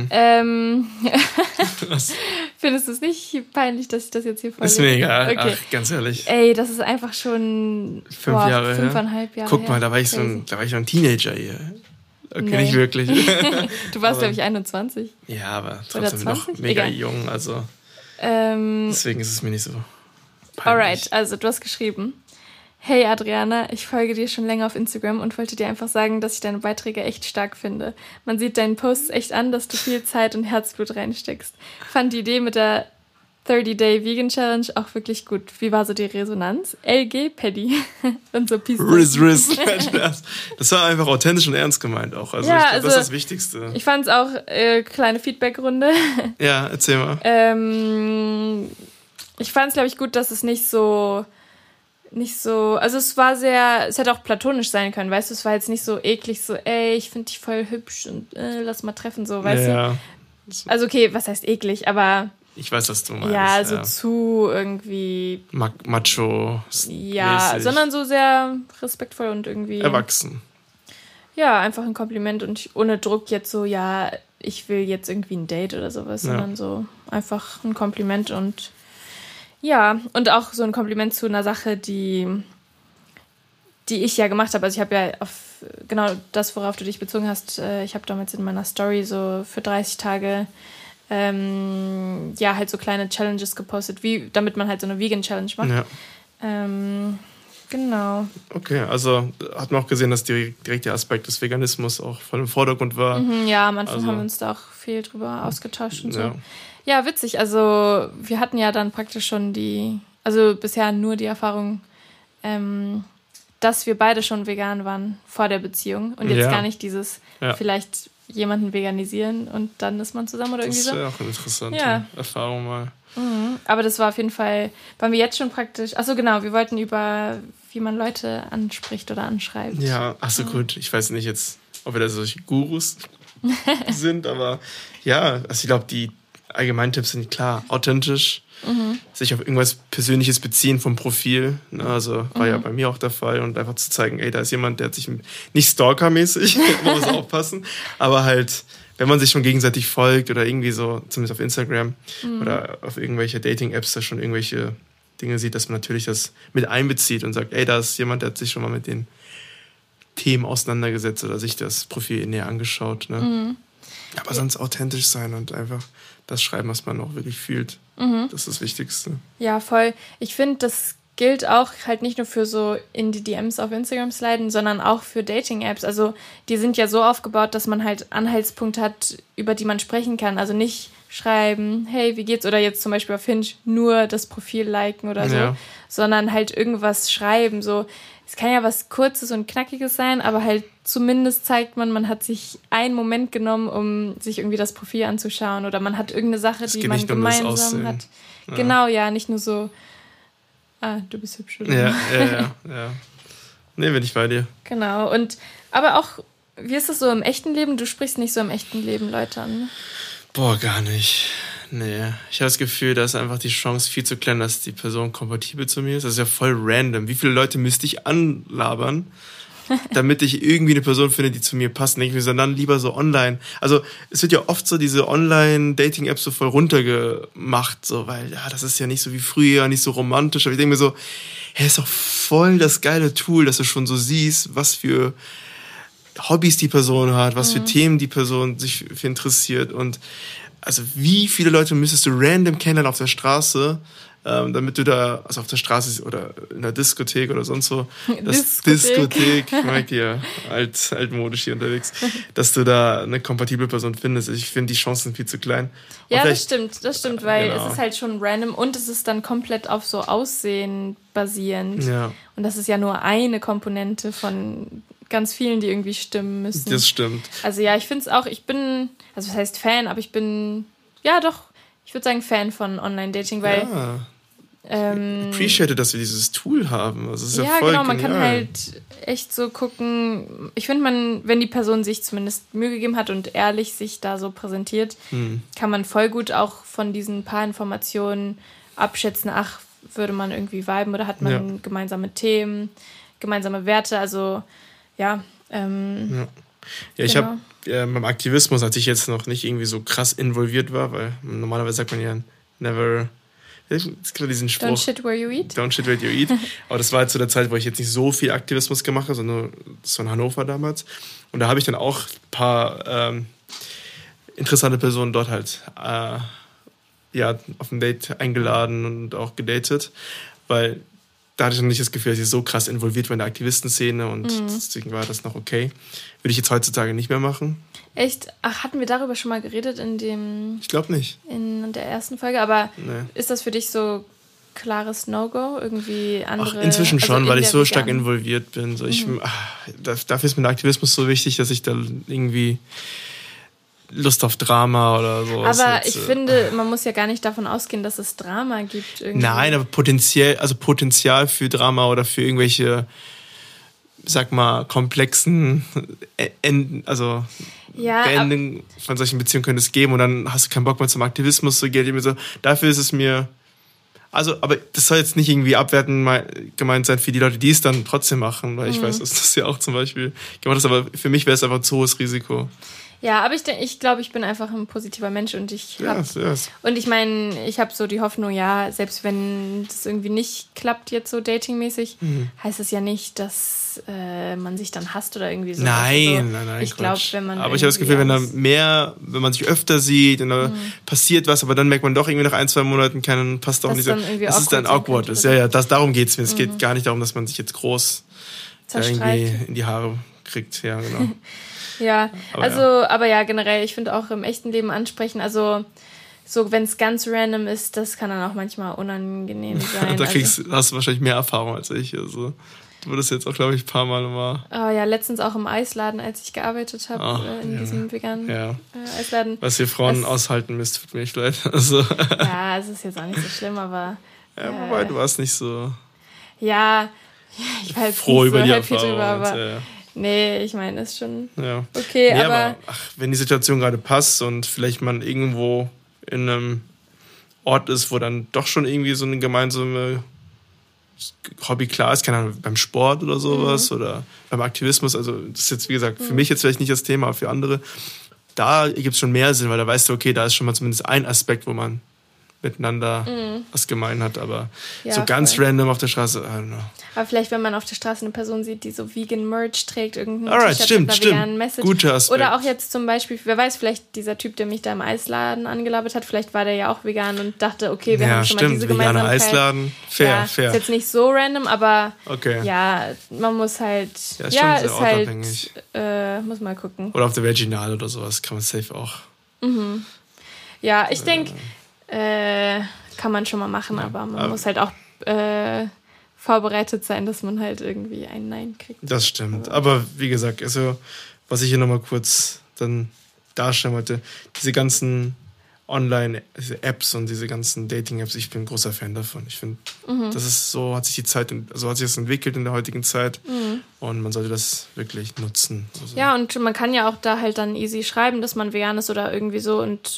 Findest du es nicht peinlich, dass ich das jetzt hier vorlese? Ist mir egal, okay. Ach, ganz ehrlich. Das ist einfach schon 5 Jahre 5,5 Jahre Guck mal, da war ich so ein Teenager hier. Okay, nee. Nicht wirklich. Du warst, glaube ich, 21. Ja, aber trotzdem noch mega jung. Also deswegen ist es mir nicht so peinlich. Alright, also du hast geschrieben: Hey Adriana, ich folge dir schon länger auf Instagram und wollte dir einfach sagen, dass ich deine Beiträge echt stark finde. Man sieht deinen Posts echt an, dass du viel Zeit und Herzblut reinsteckst. Fand die Idee mit der 30-Day Vegan Challenge auch wirklich gut. Wie war so die Resonanz? LG Paddy. Und so Peace. Riz. Das war einfach authentisch und ernst gemeint auch. Also ja, ich glaube, das ist das Wichtigste. Ich fand es auch kleine Feedback-Runde. Ja, erzähl mal. Ich fand es, glaube ich, gut, dass es nicht so, also es hätte auch platonisch sein können, weißt du, es war jetzt nicht so eklig, so, ich finde dich voll hübsch und lass mal treffen, so, weißt du. Also okay, was heißt eklig, aber... Ich weiß, was du meinst. Ja, also zu irgendwie... Macho. Ja, mäßig. Sondern so sehr respektvoll und irgendwie... Erwachsen. Ja, einfach ein Kompliment und ohne Druck jetzt so, ja, ich will jetzt irgendwie ein Date oder sowas, sondern so einfach ein Kompliment und ja, und auch so ein Kompliment zu einer Sache, die ich ja gemacht habe. Also ich habe ja auf genau das, worauf du dich bezogen hast, ich habe damals in meiner Story so für 30 Tage halt so kleine Challenges gepostet, damit man halt so eine Vegan-Challenge macht. Ja. Genau. Okay, also hat man auch gesehen, dass direkt der Aspekt des Veganismus auch voll im Vordergrund war. Ja, am Anfang haben wir uns da auch viel drüber ausgetauscht und so. Ja, witzig. Also wir hatten ja dann praktisch schon bisher nur die Erfahrung, dass wir beide schon vegan waren vor der Beziehung und jetzt gar nicht dieses vielleicht jemanden veganisieren und dann ist man zusammen oder irgendwie so. Das ist ja auch eine interessante Erfahrung mal. Aber das war auf jeden Fall, waren wir jetzt schon praktisch, achso genau, wir wollten über, wie man Leute anspricht oder anschreibt. Ja, achso gut, ich weiß nicht jetzt, ob wir da solche Gurus sind, aber ja, also ich glaube, die Allgemeintipps sind klar, authentisch, sich auf irgendwas Persönliches beziehen vom Profil, also war ja bei mir auch der Fall und einfach zu zeigen, da ist jemand, der hat sich nicht stalkermäßig, man muss aufpassen, aber halt, wenn man sich schon gegenseitig folgt oder irgendwie so, zumindest auf Instagram oder auf irgendwelche Dating-Apps da schon irgendwelche Dinge sieht, dass man natürlich das mit einbezieht und sagt, ey, da ist jemand, der hat sich schon mal mit den Themen auseinandergesetzt oder sich das Profil näher angeschaut. Ne? Mhm. Aber sonst authentisch sein und einfach das schreiben, was man auch wirklich fühlt. Mhm. Das ist das Wichtigste. Ja, voll. Ich finde, das gilt auch halt nicht nur für so in die DMs auf Instagram sliden, sondern auch für Dating-Apps. Also die sind ja so aufgebaut, dass man halt Anhaltspunkte hat, über die man sprechen kann. Also nicht schreiben, hey, wie geht's? Oder jetzt zum Beispiel auf Hinge nur das Profil liken oder so, sondern halt irgendwas schreiben. So, es kann ja was Kurzes und Knackiges sein, aber halt zumindest zeigt man hat sich einen Moment genommen, um sich irgendwie das Profil anzuschauen. Oder man hat irgendeine Sache, die man gemeinsam hat. Ja. Genau, ja, nicht nur so, du bist hübsch, oder? Ja. Nee, bin ich bei dir. Genau, aber auch, wie ist das so im echten Leben? Du sprichst nicht so im echten Leben Leute an, ne? Boah, gar nicht. Nee. Ich habe das Gefühl, da ist einfach die Chance viel zu klein, dass die Person kompatibel zu mir ist. Das ist ja voll random. Wie viele Leute müsste ich anlabern, damit ich irgendwie eine Person finde, die zu mir passt? Denke ich mir so, dann lieber so online. Also es wird ja oft so diese Online-Dating-Apps so voll runtergemacht, so, weil das ist ja nicht so wie früher, nicht so romantisch. Aber ich denke mir so, hey, ist doch voll das geile Tool, dass du schon so siehst, was für Hobbys die Person hat, was für Themen die Person sich für interessiert. Und also wie viele Leute müsstest du random kennenlernen auf der Straße, damit du da, also auf der Straße oder in der Diskothek oder sonst so, Diskothek, ich mag hier altmodisch hier unterwegs, dass du da eine kompatible Person findest. Ich finde, die Chancen sind viel zu klein. Ja, das stimmt, weil es ist halt schon random und es ist dann komplett auf so Aussehen basierend. Ja. Und das ist ja nur eine Komponente von ganz vielen, die irgendwie stimmen müssen. Das stimmt. Also ja, ich finde es auch, also was heißt Fan, aber ich bin, ich würde sagen Fan von Online-Dating, weil appreciate, dass wir dieses Tool haben. Also es ist ja voll genau, man kann halt echt so gucken, ich finde, wenn die Person sich zumindest Mühe gegeben hat und ehrlich sich da so präsentiert, kann man voll gut auch von diesen paar Informationen abschätzen, würde man irgendwie viben oder hat man gemeinsame Themen, gemeinsame Werte, also ich habe beim Aktivismus, als ich jetzt noch nicht irgendwie so krass involviert war, weil normalerweise sagt man ja never, es gibt diesen Spruch. Don't shit where you eat. Don't shit where you eat. Aber das war halt zu der Zeit, wo ich jetzt nicht so viel Aktivismus gemacht habe, sondern das war in Hannover damals. Und da habe ich dann auch ein paar interessante Personen dort halt auf ein Date eingeladen und auch gedatet, weil da hatte ich noch nicht das Gefühl, dass ich so krass involviert war in der Aktivistenszene und deswegen war das noch okay. Würde ich jetzt heutzutage nicht mehr machen. Echt? Hatten wir darüber schon mal geredet in dem... Ich glaube nicht. In der ersten Folge, aber ist das für dich so klares No-Go? Irgendwie andere... Inzwischen schon, weil ich so stark involviert bin. So, dafür ist mir der Aktivismus so wichtig, dass ich da irgendwie Lust auf Drama oder so. Aber ich finde, man muss ja gar nicht davon ausgehen, dass es Drama gibt. Irgendwie. Nein, aber Potenzial für Drama oder für irgendwelche, sag mal, komplexen Beendungen von solchen Beziehungen könnte es geben und dann hast du keinen Bock mehr zum Aktivismus zu gehen. So, dafür ist es mir... Also, aber das soll jetzt nicht irgendwie abwertend gemeint sein für die Leute, die es dann trotzdem machen, weil ich weiß, dass das ja auch zum Beispiel gemacht ist, aber für mich wäre es einfach zu hohes Risiko. Ja, aber ich glaube, ich bin einfach ein positiver Mensch und und ich meine, ich habe so die Hoffnung, selbst wenn das irgendwie nicht klappt jetzt so datingmäßig, heißt es ja nicht, dass man sich dann hasst oder irgendwie so. Nein. Ich glaube, wenn man aber ich habe das Gefühl, wenn man sich öfter sieht und da passiert was, aber dann merkt man doch irgendwie nach 1-2 Monaten passt doch nicht so. Das ist dann awkward. Darum geht's mir. Es geht gar nicht darum, dass man sich jetzt groß irgendwie in die Haare kriegt. Ja, genau. Ja, aber generell, ich finde auch im echten Leben ansprechen, also so, wenn es ganz random ist, das kann dann auch manchmal unangenehm sein. Da hast du wahrscheinlich mehr Erfahrung als ich. Also, du wurdest jetzt auch, glaube ich, ein paar Mal immer... Oh ja, letztens auch im Eisladen, als ich gearbeitet habe, in diesem veganen Eisladen. Was ihr Frauen aushalten müsst, tut mir echt leid. Also. Ja, es ist jetzt auch nicht so schlimm, aber... wobei, du warst nicht so... Ja, ich war halt froh nicht über so die happy Erfahrung. drüber, aber... Nee, ich meine, ist schon okay, aber wenn die Situation gerade passt und vielleicht man irgendwo in einem Ort ist, wo dann doch schon irgendwie so eine gemeinsame Hobby klar ist, keine Ahnung, beim Sport oder sowas oder beim Aktivismus, also das ist jetzt, wie gesagt, für mich jetzt vielleicht nicht das Thema, aber für andere, da gibt es schon mehr Sinn, weil da weißt du, okay, da ist schon mal zumindest ein Aspekt, wo man miteinander was gemein hat, aber so ganz random auf der Straße, I don't know. Aber vielleicht, wenn man auf der Straße eine Person sieht, die so Vegan Merch trägt, irgendein T-Shirt mit einer veganen Message. Guter Aspekt. Oder auch jetzt zum Beispiel, wer weiß, vielleicht dieser Typ, der mich da im Eisladen angelabert hat, vielleicht war der ja auch vegan und dachte, okay, wir haben schon mal diese Gemeinsamkeit. Eisladen, fair. Ist jetzt nicht so random, aber ja, man muss halt, ist schon sehr ortabhängig. Muss mal gucken. Oder auf der Veginal oder sowas kann man safe auch. Ja, ich denke, kann man schon mal machen, aber man muss halt auch vorbereitet sein, dass man halt irgendwie ein Nein kriegt. Das stimmt. Aber wie gesagt, also was ich hier nochmal kurz dann darstellen wollte, diese ganzen Online-Apps und diese ganzen Dating-Apps, ich bin ein großer Fan davon. Ich finde, das ist so, hat sich das entwickelt in der heutigen Zeit und man sollte das wirklich nutzen. Also. Ja, und man kann ja auch da halt dann easy schreiben, dass man vegan ist oder irgendwie so und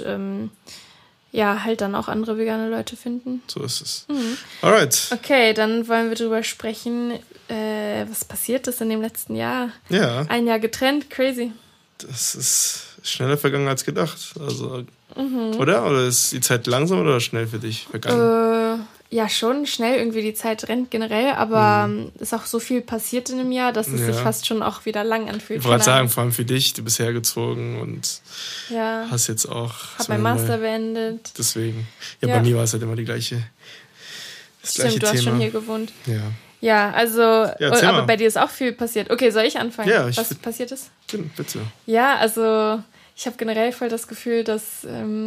halt dann auch andere vegane Leute finden. So ist es. Alright. Okay, dann wollen wir drüber sprechen, was passiert ist in dem letzten Jahr. Ja. Ein Jahr getrennt, crazy. Das ist schneller vergangen als gedacht. Also, Oder ist die Zeit langsam oder schnell für dich vergangen? Ja, schon schnell. Irgendwie die Zeit rennt generell, aber ist auch so viel passiert in einem Jahr, dass es sich fast schon auch wieder lang anfühlt. Ich wollte sagen, vor allem für dich, du bist hergezogen und hast jetzt auch... Hab mein Master beendet. Deswegen. Ja, bei mir war es halt immer das gleiche Stimmt, du hast schon hier gewohnt. Ja. Ja, also, aber bei dir ist auch viel passiert. Okay, soll ich anfangen, was passiert ist? Bitte. Ja, also ich habe generell voll das Gefühl, dass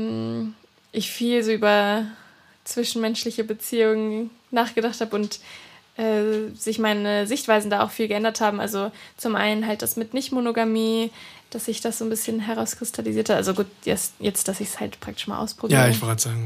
ich viel so über zwischenmenschliche Beziehungen nachgedacht habe und sich meine Sichtweisen da auch viel geändert haben. Also zum einen halt das mit Nicht-Monogamie, dass sich das so ein bisschen herauskristallisiert hat. Also gut, jetzt dass ich es halt praktisch mal ausprobiere. Ja, ich wollte sagen,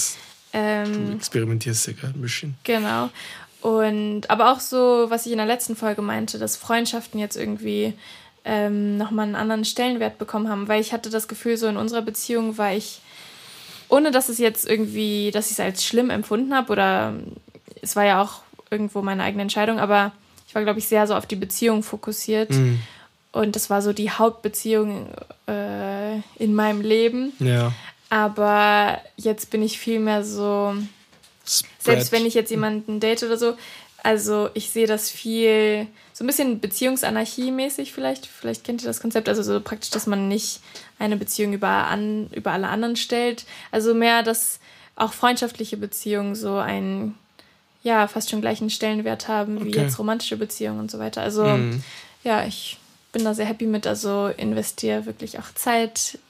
du experimentierst ja gerade ein bisschen. Genau. Und aber auch so, was ich in der letzten Folge meinte, dass Freundschaften jetzt irgendwie nochmal einen anderen Stellenwert bekommen haben, weil ich hatte das Gefühl, so in unserer Beziehung war ich, ohne dass es jetzt irgendwie, dass ich es als schlimm empfunden habe oder es war ja auch irgendwo meine eigene Entscheidung, aber ich war, glaube ich, sehr so auf die Beziehung fokussiert und das war so die Hauptbeziehung in meinem Leben. Ja. Aber jetzt bin ich viel mehr so, selbst wenn ich jetzt jemanden date oder so, also ich sehe das viel, so ein bisschen Beziehungsanarchie-mäßig vielleicht kennt ihr das Konzept, also so praktisch, dass man nicht eine Beziehung über alle anderen stellt, also mehr, dass auch freundschaftliche Beziehungen so einen, fast schon gleichen Stellenwert haben wie jetzt romantische Beziehungen und so weiter, also ich bin da sehr happy mit, also investiere wirklich auch Zeit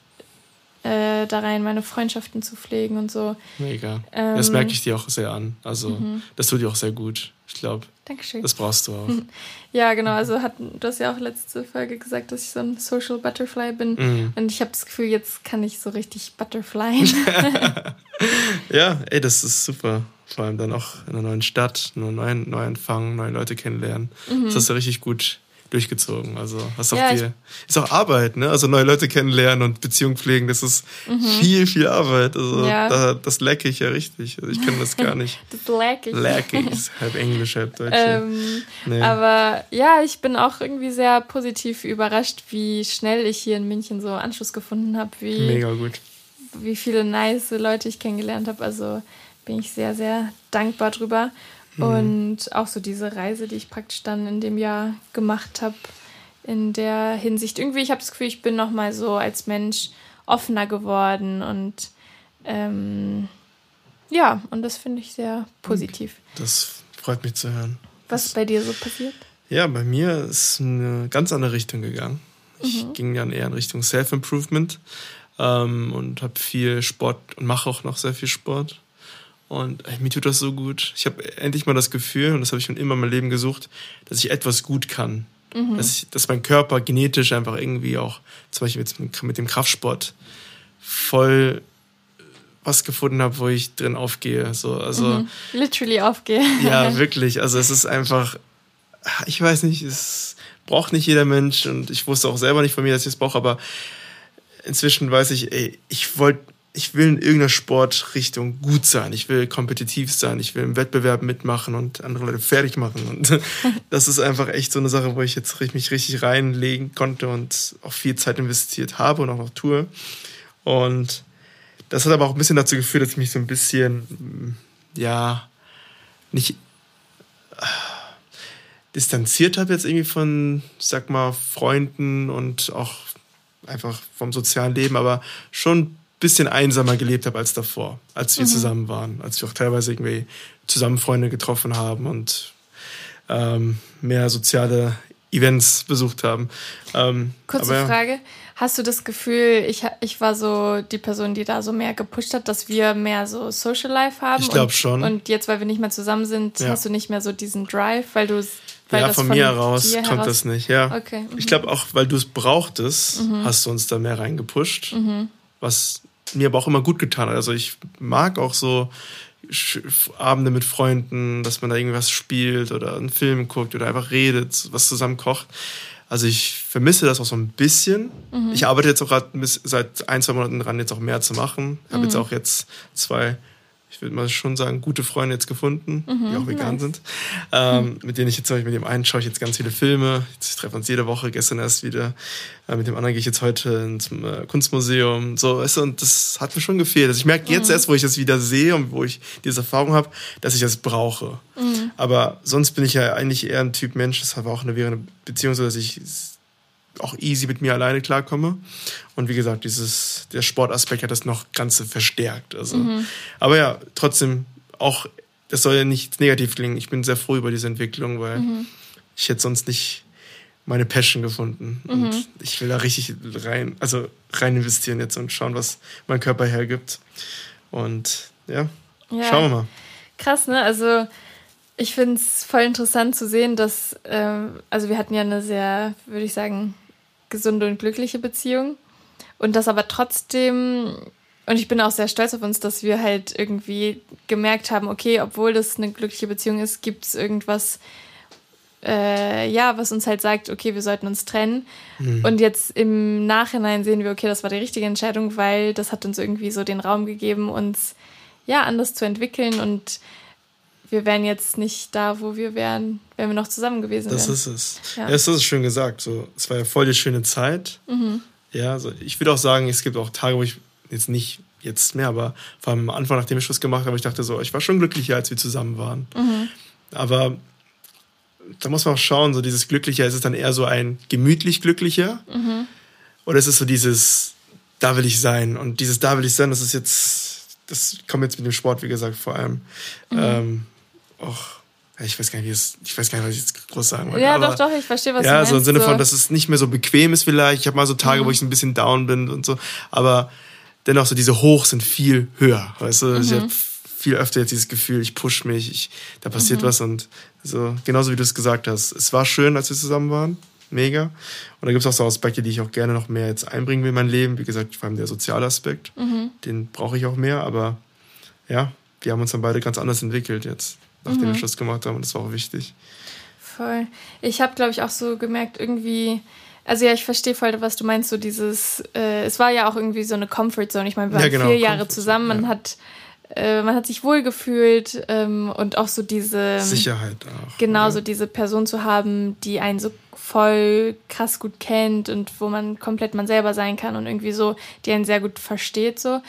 da rein, meine Freundschaften zu pflegen und so. Mega. Das merke ich dir auch sehr an. Also, das tut dir auch sehr gut. Ich glaube, das brauchst du auch. Ja, genau. Also, du hast ja auch letzte Folge gesagt, dass ich so ein Social Butterfly bin. Und ich habe das Gefühl, jetzt kann ich so richtig butterflyen. Ja, das ist super. Vor allem dann auch in einer neuen Stadt, Neuanfang, neue Leute kennenlernen. Das hast du richtig gut durchgezogen. Also hast auch ist auch Arbeit, ne? Also neue Leute kennenlernen und Beziehung pflegen, das ist viel, viel Arbeit. Also das lacke ich ja richtig. Also ich kann das gar nicht. Das lacke ich. Lacke ich, ist halb Englisch, halb Deutsch. Nee. Aber ich bin auch irgendwie sehr positiv überrascht, wie schnell ich hier in München so Anschluss gefunden habe. Mega gut. Wie viele nice Leute ich kennengelernt habe. Also bin ich sehr, sehr dankbar drüber. Und auch so diese Reise, die ich praktisch dann in dem Jahr gemacht habe, in der Hinsicht. Irgendwie, ich habe das Gefühl, ich bin nochmal so als Mensch offener geworden und und das finde ich sehr positiv. Das freut mich zu hören. Was ist bei dir so passiert? Ja, bei mir ist eine ganz andere Richtung gegangen. Ich ging dann eher in Richtung Self-Improvement und habe viel Sport und mache auch noch sehr viel Sport. Und mir tut das so gut. Ich habe endlich mal das Gefühl, und das habe ich schon immer in meinem Leben gesucht, dass ich etwas gut kann. Dass mein Körper genetisch einfach irgendwie auch, zum Beispiel jetzt mit dem Kraftsport, voll was gefunden habe, wo ich drin aufgehe. Literally aufgehe. Ja, wirklich. Also es ist einfach, ich weiß nicht, es braucht nicht jeder Mensch. Und ich wusste auch selber nicht von mir, dass ich es brauche. Aber inzwischen weiß ich, ich will in irgendeiner Sportrichtung gut sein. Ich will kompetitiv sein. Ich will im Wettbewerb mitmachen und andere Leute fertig machen. Und das ist einfach echt so eine Sache, wo ich jetzt mich richtig reinlegen konnte und auch viel Zeit investiert habe und auch noch tue. Und das hat aber auch ein bisschen dazu geführt, dass ich mich so ein bisschen, nicht distanziert habe jetzt irgendwie von, sag mal, Freunden und auch einfach vom sozialen Leben, aber schon ein bisschen einsamer gelebt habe als davor, als wir zusammen waren, als wir auch teilweise irgendwie zusammen Freunde getroffen haben und mehr soziale Events besucht haben. Kurze Frage. Hast du das Gefühl, ich war so die Person, die da so mehr gepusht hat, dass wir mehr so Social Life haben? Ich glaube schon. Und jetzt, weil wir nicht mehr zusammen sind, hast du nicht mehr so diesen Drive, weil du es... Ja, von mir heraus kommt das nicht. Ja. Okay. Ich glaube auch, weil du es brauchtest, hast du uns da mehr reingepusht, was mir aber auch immer gut getan hat. Also ich mag auch so Abende mit Freunden, dass man da irgendwas spielt oder einen Film guckt oder einfach redet, was zusammen kocht. Also ich vermisse das auch so ein bisschen. Ich arbeite jetzt auch gerade seit 1-2 Monaten dran, jetzt auch mehr zu machen. Ich habe jetzt auch 2, ich würde mal schon sagen, gute Freunde jetzt gefunden, die auch vegan sind. Mit denen ich jetzt zum Beispiel, mit dem einen schaue ich jetzt ganz viele Filme. Jetzt treffen wir uns jede Woche, gestern erst wieder. Mit dem anderen gehe ich jetzt heute ins Kunstmuseum. So, weißt du, und das hat mir schon gefehlt. Also ich merke jetzt erst, wo ich das wieder sehe und wo ich diese Erfahrung habe, dass ich das brauche. Aber sonst bin ich ja eigentlich eher ein Typ Mensch, das war auch während einer Beziehung so, dass ich auch easy mit mir alleine klarkomme. Und wie gesagt, der Sportaspekt hat das noch Ganze verstärkt. Also. Aber ja, trotzdem auch, das soll ja nicht negativ klingen. Ich bin sehr froh über diese Entwicklung, weil ich hätte sonst nicht meine Passion gefunden. Und ich will da richtig rein investieren jetzt und schauen, was mein Körper hergibt. Und ja, schauen wir mal. Krass, ne? Also ich finde es voll interessant zu sehen, dass, also wir hatten ja eine sehr, würde ich sagen, gesunde und glückliche Beziehung. Und das aber trotzdem, und ich bin auch sehr stolz auf uns, dass wir halt irgendwie gemerkt haben, okay, obwohl das eine glückliche Beziehung ist, gibt es irgendwas, was uns halt sagt, okay, wir sollten uns trennen. Und jetzt im Nachhinein sehen wir, okay, das war die richtige Entscheidung, weil das hat uns irgendwie so den Raum gegeben, uns anders zu entwickeln, und wir wären jetzt nicht da, wo wir wären, wenn wir noch zusammen gewesen wären. Das ist es. Ja, das ist schön gesagt. So, es war ja voll die schöne Zeit. Ja, also ich würde auch sagen, es gibt auch Tage, wo ich jetzt mehr, aber vor allem am Anfang, nachdem ich Schluss gemacht habe, ich dachte so, ich war schon glücklicher, als wir zusammen waren. Aber da muss man auch schauen, so dieses Glücklicher, ist es dann eher so ein gemütlich Glücklicher? Oder ist es so dieses, da will ich sein? Und dieses da will ich sein, das kommt jetzt mit dem Sport, wie gesagt, vor allem. Ich weiß gar nicht, was ich jetzt groß sagen wollte. Ja, aber, doch, ich verstehe, was du meinst. Ja, so im Sinne von, dass es nicht mehr so bequem ist vielleicht. Ich habe mal so Tage, wo ich ein bisschen down bin und so. Aber dennoch, so diese Hochs sind viel höher. Weißt du, ich habe viel öfter jetzt dieses Gefühl, ich push mich, da passiert was. Und so, genauso wie du es gesagt hast. Es war schön, als wir zusammen waren. Mega. Und da gibt es auch so Aspekte, die ich auch gerne noch mehr jetzt einbringen will in mein Leben. Wie gesagt, vor allem der soziale Aspekt. Den brauche ich auch mehr. Aber ja, wir haben uns dann beide ganz anders entwickelt jetzt, nachdem wir Schluss gemacht haben. Und das war auch wichtig. Voll. Ich habe, glaube ich, auch so gemerkt, irgendwie, also ja, ich verstehe voll, was du meinst, so dieses, es war ja auch irgendwie so eine Comfort-Zone. Ich meine, wir waren 4 Jahre zusammen, man hat sich wohlgefühlt, und auch so diese Sicherheit auch. Genau, oder? so diese Person zu haben, die einen so voll krass gut kennt und wo man komplett man selber sein kann und irgendwie so, die einen sehr gut versteht, so.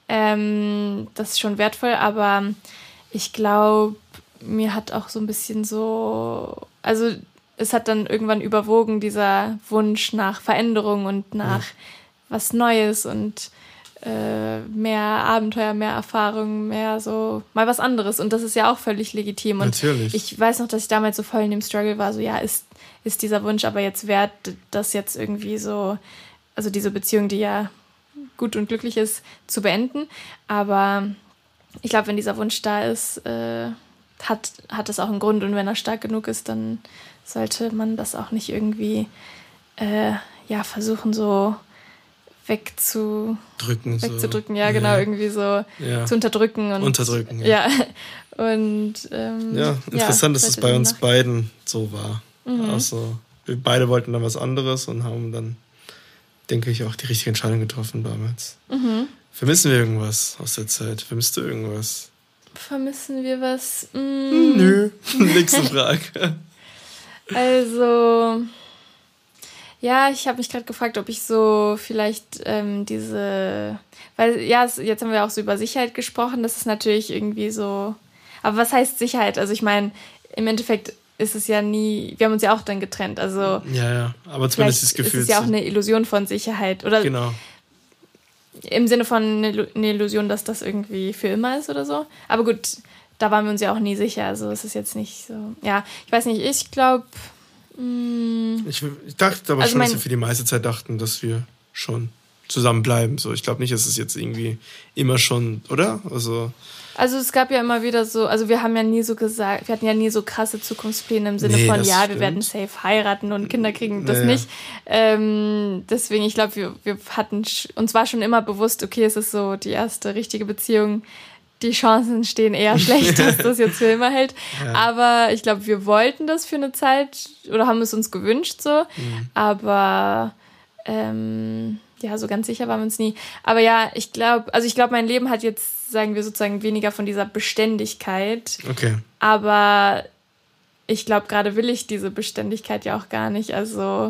Das ist schon wertvoll, aber ich glaube, mir hat auch so ein bisschen so, also es hat dann irgendwann überwogen, dieser Wunsch nach Veränderung und nach was Neues und mehr Abenteuer, mehr Erfahrung, mehr so mal was anderes. Und das ist ja auch völlig legitim. Und natürlich. Ich weiß noch, dass ich damals so voll in dem Struggle war, so ja, ist dieser Wunsch aber jetzt wert, das jetzt irgendwie so, also diese Beziehung, die ja gut und glücklich ist, zu beenden. Aber ich glaube, wenn dieser Wunsch da ist, hat es auch einen Grund. Und wenn er stark genug ist, dann sollte man das auch nicht irgendwie versuchen, so wegzudrücken, ja, genau, irgendwie so zu unterdrücken. Ja. Und interessant, dass es bei uns beiden so war. Also, wir beide wollten dann was anderes und haben dann, denke ich, auch die richtige Entscheidung getroffen damals. Vermissen wir irgendwas aus der Zeit? Vermisst du irgendwas? Vermissen wir was? Nö, nächste Frage. Also, Ja, ich habe mich gerade gefragt, ob ich so vielleicht weil jetzt haben wir auch so über Sicherheit gesprochen, das ist natürlich irgendwie so, aber was heißt Sicherheit? Also ich meine, im Endeffekt ist es ja nie, wir haben uns ja auch dann getrennt, also ja, aber zumindest das Gefühl. Es ist ja auch eine Illusion von Sicherheit, oder? Genau. Im Sinne von eine Illusion, dass das irgendwie für immer ist oder so. Aber gut, da waren wir uns ja auch nie sicher, also es ist jetzt nicht so, ja, ich weiß nicht, ich glaube... Ich dachte aber schon, dass wir für die meiste Zeit dachten, dass wir schon zusammenbleiben. So, ich glaube nicht, dass es jetzt irgendwie immer schon, oder? Also es gab ja immer wieder so, also wir haben ja nie so gesagt, wir hatten ja nie so krasse Zukunftspläne im Sinne von, ja, wir werden safe heiraten und Kinder kriegen, das nicht. Deswegen, ich glaube, wir hatten, uns war schon immer bewusst, okay, es ist so die erste richtige Beziehung, die Chancen stehen eher schlecht, dass das jetzt für immer hält. Ja. Aber ich glaube, wir wollten das für eine Zeit oder haben es uns gewünscht so. Aber ja, so ganz sicher waren wir uns nie. Aber ja, ich glaube, mein Leben hat jetzt, sagen wir sozusagen, weniger von dieser Beständigkeit. Okay. Aber ich glaube, gerade will ich diese Beständigkeit ja auch gar nicht. Also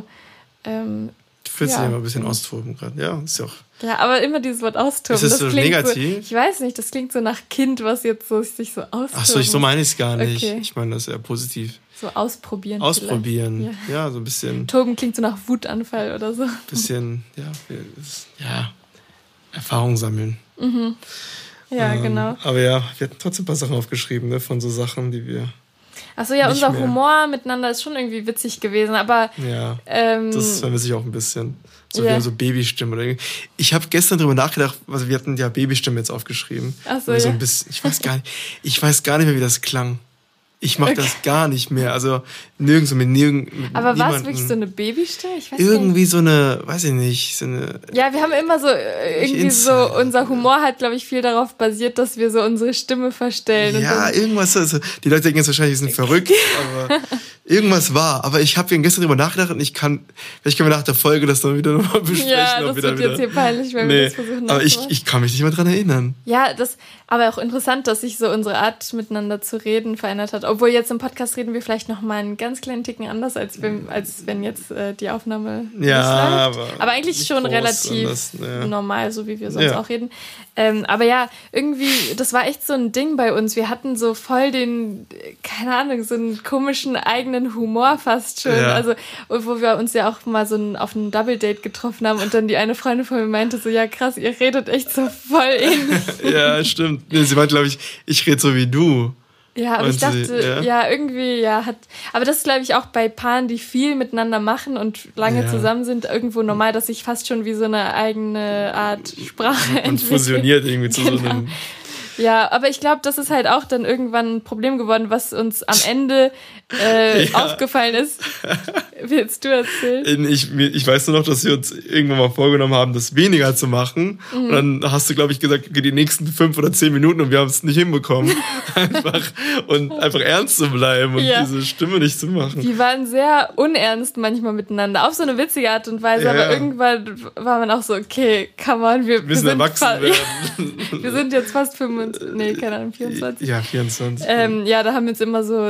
du fühlst dich immer ein bisschen austoben gerade. Ja, ist ja auch... Ja, aber immer dieses Wort austoben. Ist das so negativ? So, ich weiß nicht, das klingt so nach Kind, was jetzt so sich so austoben. Ach so, so meine ich es gar nicht. Okay. Ich meine das ist eher positiv. So ausprobieren. Ausprobieren, ja, so ein bisschen. Toben klingt so nach Wutanfall oder so. Bisschen, ja, Erfahrung sammeln. Mhm. Ja, genau. Aber ja, wir hatten trotzdem ein paar Sachen aufgeschrieben, ne, von so Sachen, die wir... Achso, ja, unser Humor miteinander ist schon irgendwie witzig gewesen, aber... Ja, das vermisse ich auch ein bisschen. So, wir haben so Babystimmen. Ich habe gestern drüber nachgedacht, also wir hatten ja Babystimmen jetzt aufgeschrieben. Achso, so ein bisschen, ich weiß gar nicht mehr, wie das klang. Ich mache das gar nicht mehr. Also nirgendwo mit aber war es wirklich so eine Babystimme? Ich weiß irgendwie nicht. So eine, weiß ich nicht, so eine... Ja, wir haben immer so, irgendwie so, unser Humor hat, glaube ich, viel darauf basiert, dass wir so unsere Stimme verstellen. Ja, und irgendwas, also die Leute denken jetzt wahrscheinlich, wir sind verrückt, aber irgendwas war. Aber ich habe gestern drüber nachgedacht und vielleicht können wir nach der Folge das dann wieder nochmal besprechen. Ja, das wird jetzt hier peinlich, wenn wir das versuchen. Aber ich kann mich nicht mehr dran erinnern. Ja, aber auch interessant, dass sich so unsere Art miteinander zu reden verändert hat. Obwohl jetzt im Podcast reden wir vielleicht noch mal einen ganz kleinen Ticken anders, als wenn jetzt die Aufnahme läuft. Aber eigentlich schon relativ normal, so wie wir sonst auch reden. Aber ja, irgendwie, das war echt so ein Ding bei uns. Wir hatten so voll den, keine Ahnung, so einen komischen eigenen Humor fast schon. Ja. Also, wo wir uns ja auch mal so auf einem Double-Date getroffen haben und dann die eine Freundin von mir meinte so, ja krass, ihr redet echt so voll ähnlich. Ja, stimmt. Sie meinte, glaube ich rede so wie du. Ja, aber ich dachte, irgendwie, aber das ist, glaube ich, auch bei Paaren, die viel miteinander machen und lange zusammen sind, irgendwo normal, dass sich fast schon wie so eine eigene Art Sprache entwickelt. Und fusioniert irgendwie zu so einem... Ja, aber ich glaube, das ist halt auch dann irgendwann ein Problem geworden, was uns am Ende aufgefallen ist. Willst du erzählen? Ich weiß nur noch, dass wir uns irgendwann mal vorgenommen haben, das weniger zu machen. Mhm. Und dann hast du, glaube ich, gesagt, okay, die nächsten 5 oder 10 Minuten und wir haben es nicht hinbekommen. einfach ernst zu bleiben und diese Stimme nicht zu machen. Die waren sehr unernst manchmal miteinander, auf so eine witzige Art und Weise, aber irgendwann war man auch so, okay, come on, wir müssen erwachsen werden. Wir sind jetzt fast 25. Nee, keine Ahnung, 24. Ja, 24. Da haben wir uns immer so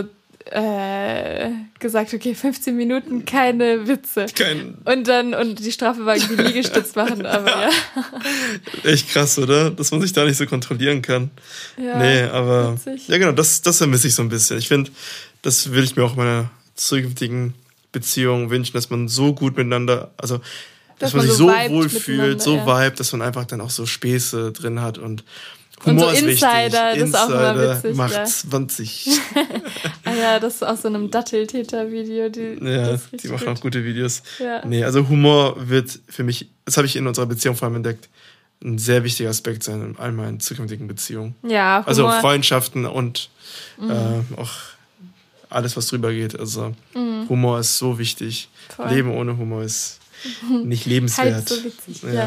gesagt, okay, 15 Minuten, keine Witze. Und die Strafe war irgendwie Liegestütz machen, aber ja. Echt krass, oder? Dass man sich da nicht so kontrollieren kann. Ja, nee, aber witzig. Ja, genau, das vermisse ich so ein bisschen. Ich finde, das würde ich mir auch in meiner zukünftigen Beziehung wünschen, dass man so gut miteinander, also dass man sich so wohl fühlt, so vibet, dass man einfach dann auch so Späße drin hat und Humor und so Insider, ist wichtig. Das ist auch immer witzig. Macht 20. Das ist aus so einem Datteltäter-Video. Die machen auch gute Videos. Ja. Nee, also Humor wird für mich, das habe ich in unserer Beziehung vor allem entdeckt, ein sehr wichtiger Aspekt sein in all meinen zukünftigen Beziehungen. Ja, Humor. Also Freundschaften und auch alles, was drüber geht. Also Humor ist so wichtig. Voll. Leben ohne Humor ist nicht lebenswert. Halt so witzig, ja.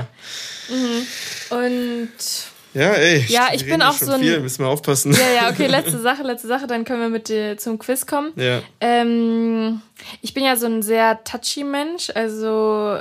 Und... Ja, ey. Ja, ich bin auch so ein... Viel. Müssen wir aufpassen. Ja, okay, letzte Sache, dann können wir mit dir zum Quiz kommen. Ja. Ich bin ja so ein sehr touchy Mensch, also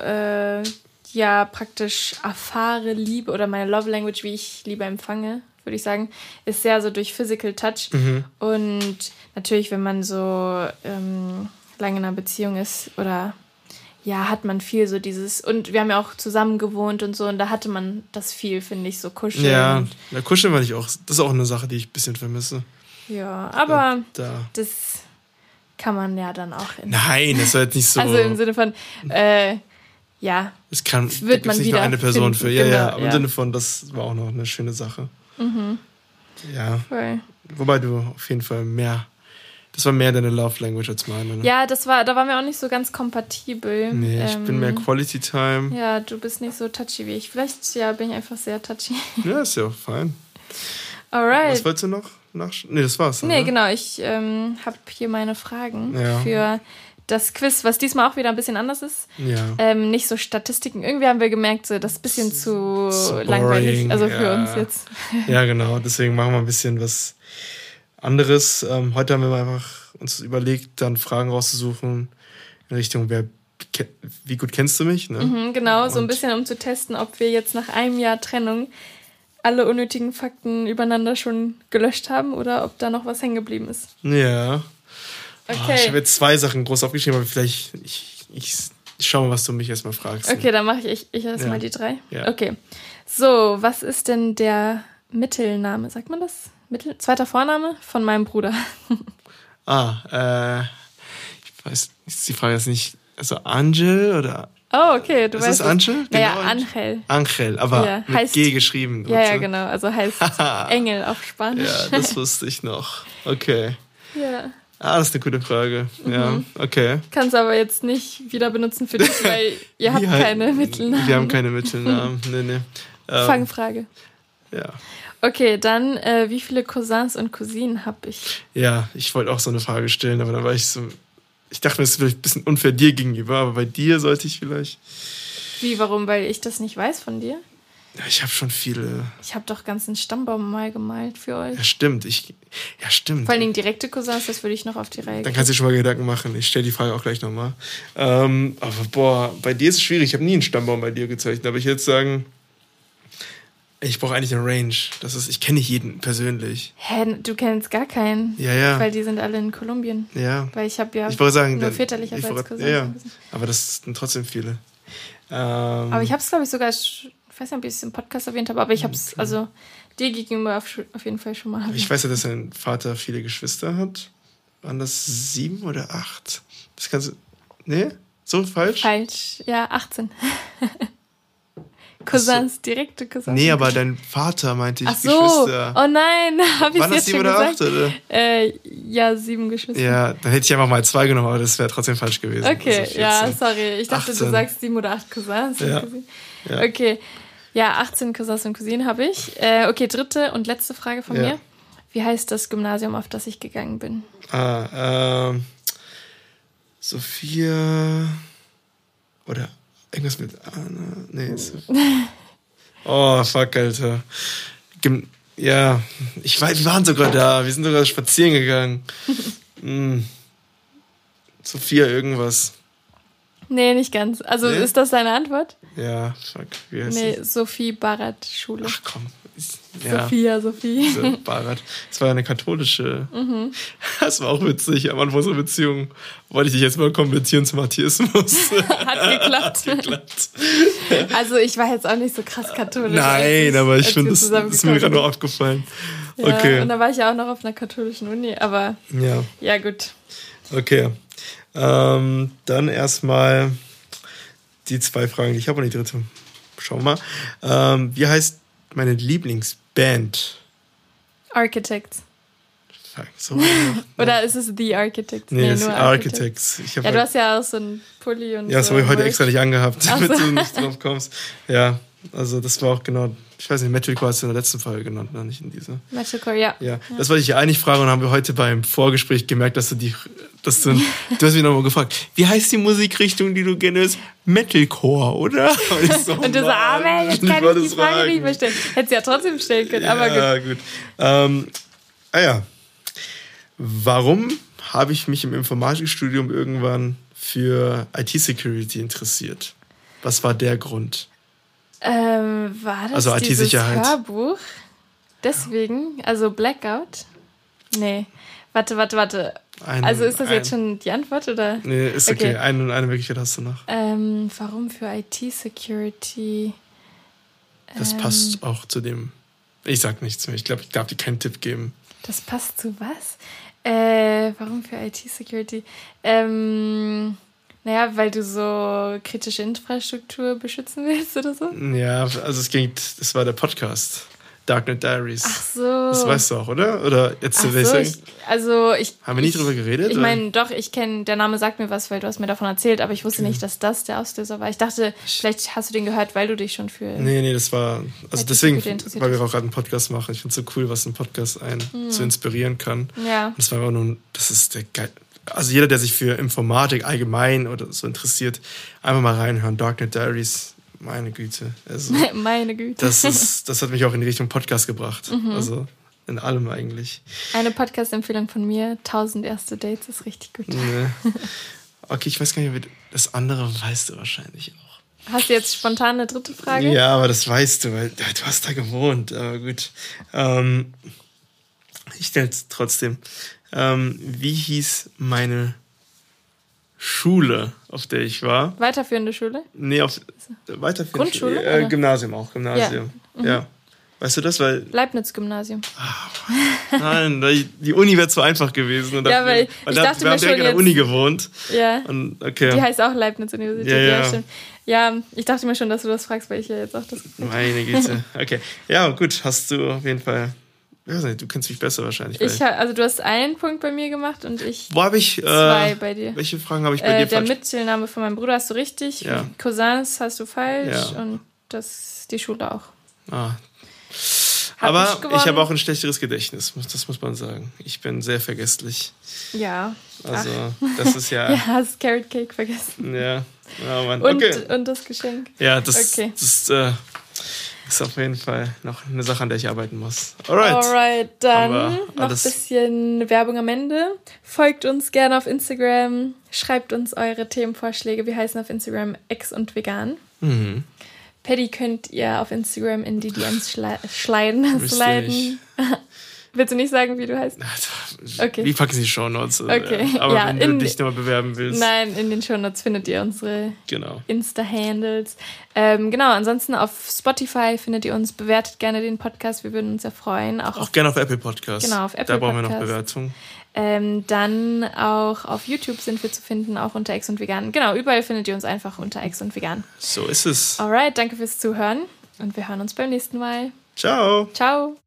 praktisch erfahre Liebe oder meine Love Language, wie ich Liebe empfange, würde ich sagen, ist sehr so durch Physical Touch. Mhm. Und natürlich, wenn man so lange in einer Beziehung ist oder ja, hat man viel so dieses, und wir haben ja auch zusammen gewohnt und so, und da hatte man das viel, finde ich, so kuscheln. Ja, kuscheln war ich auch, das ist auch eine Sache, die ich ein bisschen vermisse. Ja, aber das kann man ja dann auch Nein, das war jetzt nicht so. Also im Sinne von, ja, es kann, wird man nicht wieder nur eine Person finden. für. Ja, genau, ja, aber im Sinne von, das war auch noch eine schöne Sache. Ja. Voll. Wobei du auf jeden Fall das war mehr deine Love Language als meine. Ne? Ja, da waren wir auch nicht so ganz kompatibel. Nee, ich bin mehr Quality Time. Ja, du bist nicht so touchy wie ich. Vielleicht, bin ich einfach sehr touchy. Ja, ist ja auch fein. Alright. Was wolltest du noch nachschauen? Nee, das war's. Nee, oder? genau. Ich habe hier meine Fragen Ja. für das Quiz, was diesmal auch wieder ein bisschen anders ist. Ja. Nicht so Statistiken. Irgendwie haben wir gemerkt, so, das ist ein bisschen zu boring, langweilig. Also für ja. uns jetzt. Ja, genau. Deswegen machen wir ein bisschen was anderes. Heute haben wir einfach uns überlegt, dann Fragen rauszusuchen in Richtung, wie gut kennst du mich? Ne? Genau, so ein bisschen, um zu testen, ob wir jetzt nach einem Jahr Trennung alle unnötigen Fakten übereinander schon gelöscht haben oder ob da noch was hängen geblieben ist. Ja. Okay. Ich habe jetzt 2 Sachen groß aufgeschrieben, aber vielleicht ich schau mal, was du mich erstmal fragst. Okay, dann mache ich erstmal die 3. Ja. Okay. So, was ist denn der Mittelname? Sagt man das? Zweiter Vorname von meinem Bruder. Ich weiß, ist die Frage jetzt nicht, also Angel oder? Oh, okay, du weißt Ist es Angel? Naja, Genau. Angel. Angel, aber Ja, mit G geschrieben. Ja, genau, also heißt Engel auf Spanisch. Ja, das wusste ich noch. Okay. Ja. Das ist eine gute Frage. Ja, okay. Kannst aber jetzt nicht wieder benutzen für dich, weil ihr habt keine Mittelnamen. Wir haben keine Mittelnamen. Nee. Fangfrage. Ja. Okay, dann, wie viele Cousins und Cousinen habe ich? Ja, ich wollte auch so eine Frage stellen, aber dann war ich so. Ich dachte mir, das ist vielleicht ein bisschen unfair dir gegenüber, aber bei dir sollte ich vielleicht. Wie, warum? Weil ich das nicht weiß von dir? Ja, ich habe schon viele. Ich habe doch ganzen Stammbaum mal gemalt für euch. Ja, stimmt. Stimmt. Vor allen Dingen direkte Cousins, das würde ich noch auf die Reihe Dann kannst du dir schon mal Gedanken machen. Ich stelle die Frage auch gleich nochmal. Aber boah, bei dir ist es schwierig. Ich habe nie einen Stammbaum bei dir gezeichnet. Aber ich würde sagen, ich brauche eigentlich eine Range. Ich kenne nicht jeden persönlich. Hä, du kennst gar keinen? Ja. Weil die sind alle in Kolumbien. Ja. Weil ich habe ja ich wollte sagen, nur väterlicherseits Cousins. Ja. Aber das sind trotzdem viele. Aber ich habe es, glaube ich, sogar, ich weiß nicht, ob ich es im Podcast erwähnt habe, aber ich habe es, also dir gegenüber auf jeden Fall schon mal erwähnt. Ich weiß ja, dass dein Vater viele Geschwister hat. Waren das 7 oder 8? Das kannst du. Nee? So falsch? Falsch, ja, 18. Cousins, direkte Cousins. Nee, aber dein Vater meinte ich Ach so. Geschwister. Oh nein, habe ich Waren das jetzt 7 schon oder gesagt? 8? Oder? Ja, 7 Geschwister. Ja, dann hätte ich einfach mal 2 genommen, aber das wäre trotzdem falsch gewesen. Okay, Also ja, sorry. Ich dachte, 18. du sagst 7 oder 8 Cousins. Ja. Ja. Okay, ja, 18 Cousins und Cousinen habe ich. Okay, dritte und letzte Frage von mir. Wie heißt das Gymnasium, auf das ich gegangen bin? Sophia oder irgendwas mit Anna. Nee. Oh, fuck, Alter. Ja, ich weiß, wir waren sogar da. Wir sind sogar spazieren gegangen. Sophia irgendwas. Nee, nicht ganz. Also Nee? ist das deine Antwort? Ja, fuck. Wie heißt Nee, das? Sophie Barat Schule. Ach komm. Ja. Sophie. Diese Barat. Das war eine katholische. Das war auch witzig. Am Anfang unserer Beziehung wollte ich dich jetzt mal konvertieren zum Atheismus. Hat geklappt. Also ich war jetzt auch nicht so krass katholisch. Nein, aber ich finde, das ist mir zusammengekommen gerade noch aufgefallen. Ja, Okay. und da war ich ja auch noch auf einer katholischen Uni, aber ja gut. Okay. Dann erstmal die 2 Fragen, die ich habe und die dritte. Schauen wir mal. Wie heißt meine Lieblingsband? Architects. So Oder ist es The Architects? Nee, es ist nur Architects. Ja, du hast ja auch so einen Pulli und ja, das so. habe ich heute extra nicht angehabt, damit Ach so. du nicht drauf kommst. Ja, also das war auch genau, ich weiß nicht, Metalcore hast du in der letzten Folge genannt, ne? Nicht in dieser. Metalcore, ja. Ja, das wollte ich ja eigentlich fragen und haben wir heute beim Vorgespräch gemerkt, du hast mich nochmal gefragt, wie heißt die Musikrichtung, die du gerne hörst? Metalcore, oder? Und, ich so, Und du so, Mann, jetzt kann ich die Frage nicht mehr stellen. Hättest ja trotzdem stellen können, aber gut. Ja, gut. Warum habe ich mich im Informatikstudium irgendwann für IT-Security interessiert? Was war der Grund? War das also dieses IT-Sicherheit. Hörbuch? Deswegen? Also Blackout? Nee. Warte. Also ist das jetzt schon die Antwort, oder? Nee, ist okay. Eine Möglichkeit hast du noch. Warum für IT-Security? Das passt auch zu dem... Ich sag nichts mehr. Ich glaube, ich darf dir keinen Tipp geben. Das passt zu was? Warum für IT-Security? Naja, weil du so kritische Infrastruktur beschützen willst oder so? Ja, also das war der Podcast. Darknet Diaries. Ach so. Das weißt du auch, oder? Oder jetzt Ach so, haben wir nicht drüber geredet? Ich meine, doch, der Name sagt mir was, weil du hast mir davon erzählt, aber ich wusste nicht, dass das der Auslöser war. Ich dachte, vielleicht hast du den gehört, weil du dich schon für... Nee, das war... Also deswegen, weil wir auch gerade einen Podcast machen. Ich finde es so cool, was ein Podcast einen so inspirieren kann. Ja. Und das war einfach nur... Das ist der geil... Also jeder, der sich für Informatik allgemein oder so interessiert, einfach mal reinhören. Darknet Diaries... Meine Güte. Also, meine Güte. Das hat mich auch in die Richtung Podcast gebracht. Also in allem eigentlich. Eine Podcast-Empfehlung von mir, 1000 erste Dates, ist richtig gut. Nee. Okay, ich weiß gar nicht, das andere weißt du wahrscheinlich auch. Hast du jetzt spontan eine dritte Frage? Ja, aber das weißt du, weil du hast da gewohnt. Aber gut. Ich stelle es trotzdem. Wie hieß meine Schule, auf der ich war? Weiterführende Schule? Nee, weiterführende Grundschule? Schule. Gymnasium auch, Gymnasium. Ja. Weißt du das? Leibniz-Gymnasium. Nein, die Uni wäre zu einfach gewesen. Und weil ich dachte wir haben direkt in der Uni gewohnt. Ja. Und, okay. Die heißt auch Leibniz-Universität. Ja, stimmt. Ja, ich dachte mir schon, dass du das fragst, weil ich ja jetzt auch das gefragt habe. Meine Güte. Okay. Ja, gut, hast du auf jeden Fall... Ich weiß nicht, du kennst mich besser wahrscheinlich. Also du hast einen Punkt bei mir gemacht und ich wo habe ich 2 bei dir. Welche Fragen habe ich bei dir Der Mittelname von meinem Bruder hast du richtig, ja. Cousins hast du falsch und die Schule auch. Aber ich habe auch ein schlechteres Gedächtnis, das muss man sagen. Ich bin sehr vergesslich. Ja. Also, das ist ja... Ja, hast Carrot Cake vergessen. Ja. Oh Mann. Und das Geschenk. Ja, das ist auf jeden Fall noch eine Sache, an der ich arbeiten muss. Alright, dann noch ein bisschen Werbung am Ende. Folgt uns gerne auf Instagram. Schreibt uns eure Themenvorschläge. Wir heißen auf Instagram Ex und Vegan. Paddy könnt ihr auf Instagram in die DMs sliden. Willst du nicht sagen, wie du heißt? Okay. Wie packen Sie Shownotes? Okay. Aber wenn du dich nochmal bewerben willst. Nein, in den Shownotes findet ihr unsere Insta-Handles. Genau, ansonsten auf Spotify findet ihr uns. Bewertet gerne den Podcast, wir würden uns sehr freuen. Auch gerne auf Apple Podcasts. Genau, auf Apple Da brauchen Podcast. wir noch Bewertungen. Dann auch auf YouTube sind wir zu finden, auch unter Ex und Vegan. Genau, überall findet ihr uns einfach unter Ex und Vegan. So ist es. Alright, danke fürs Zuhören und wir hören uns beim nächsten Mal. Ciao. Ciao.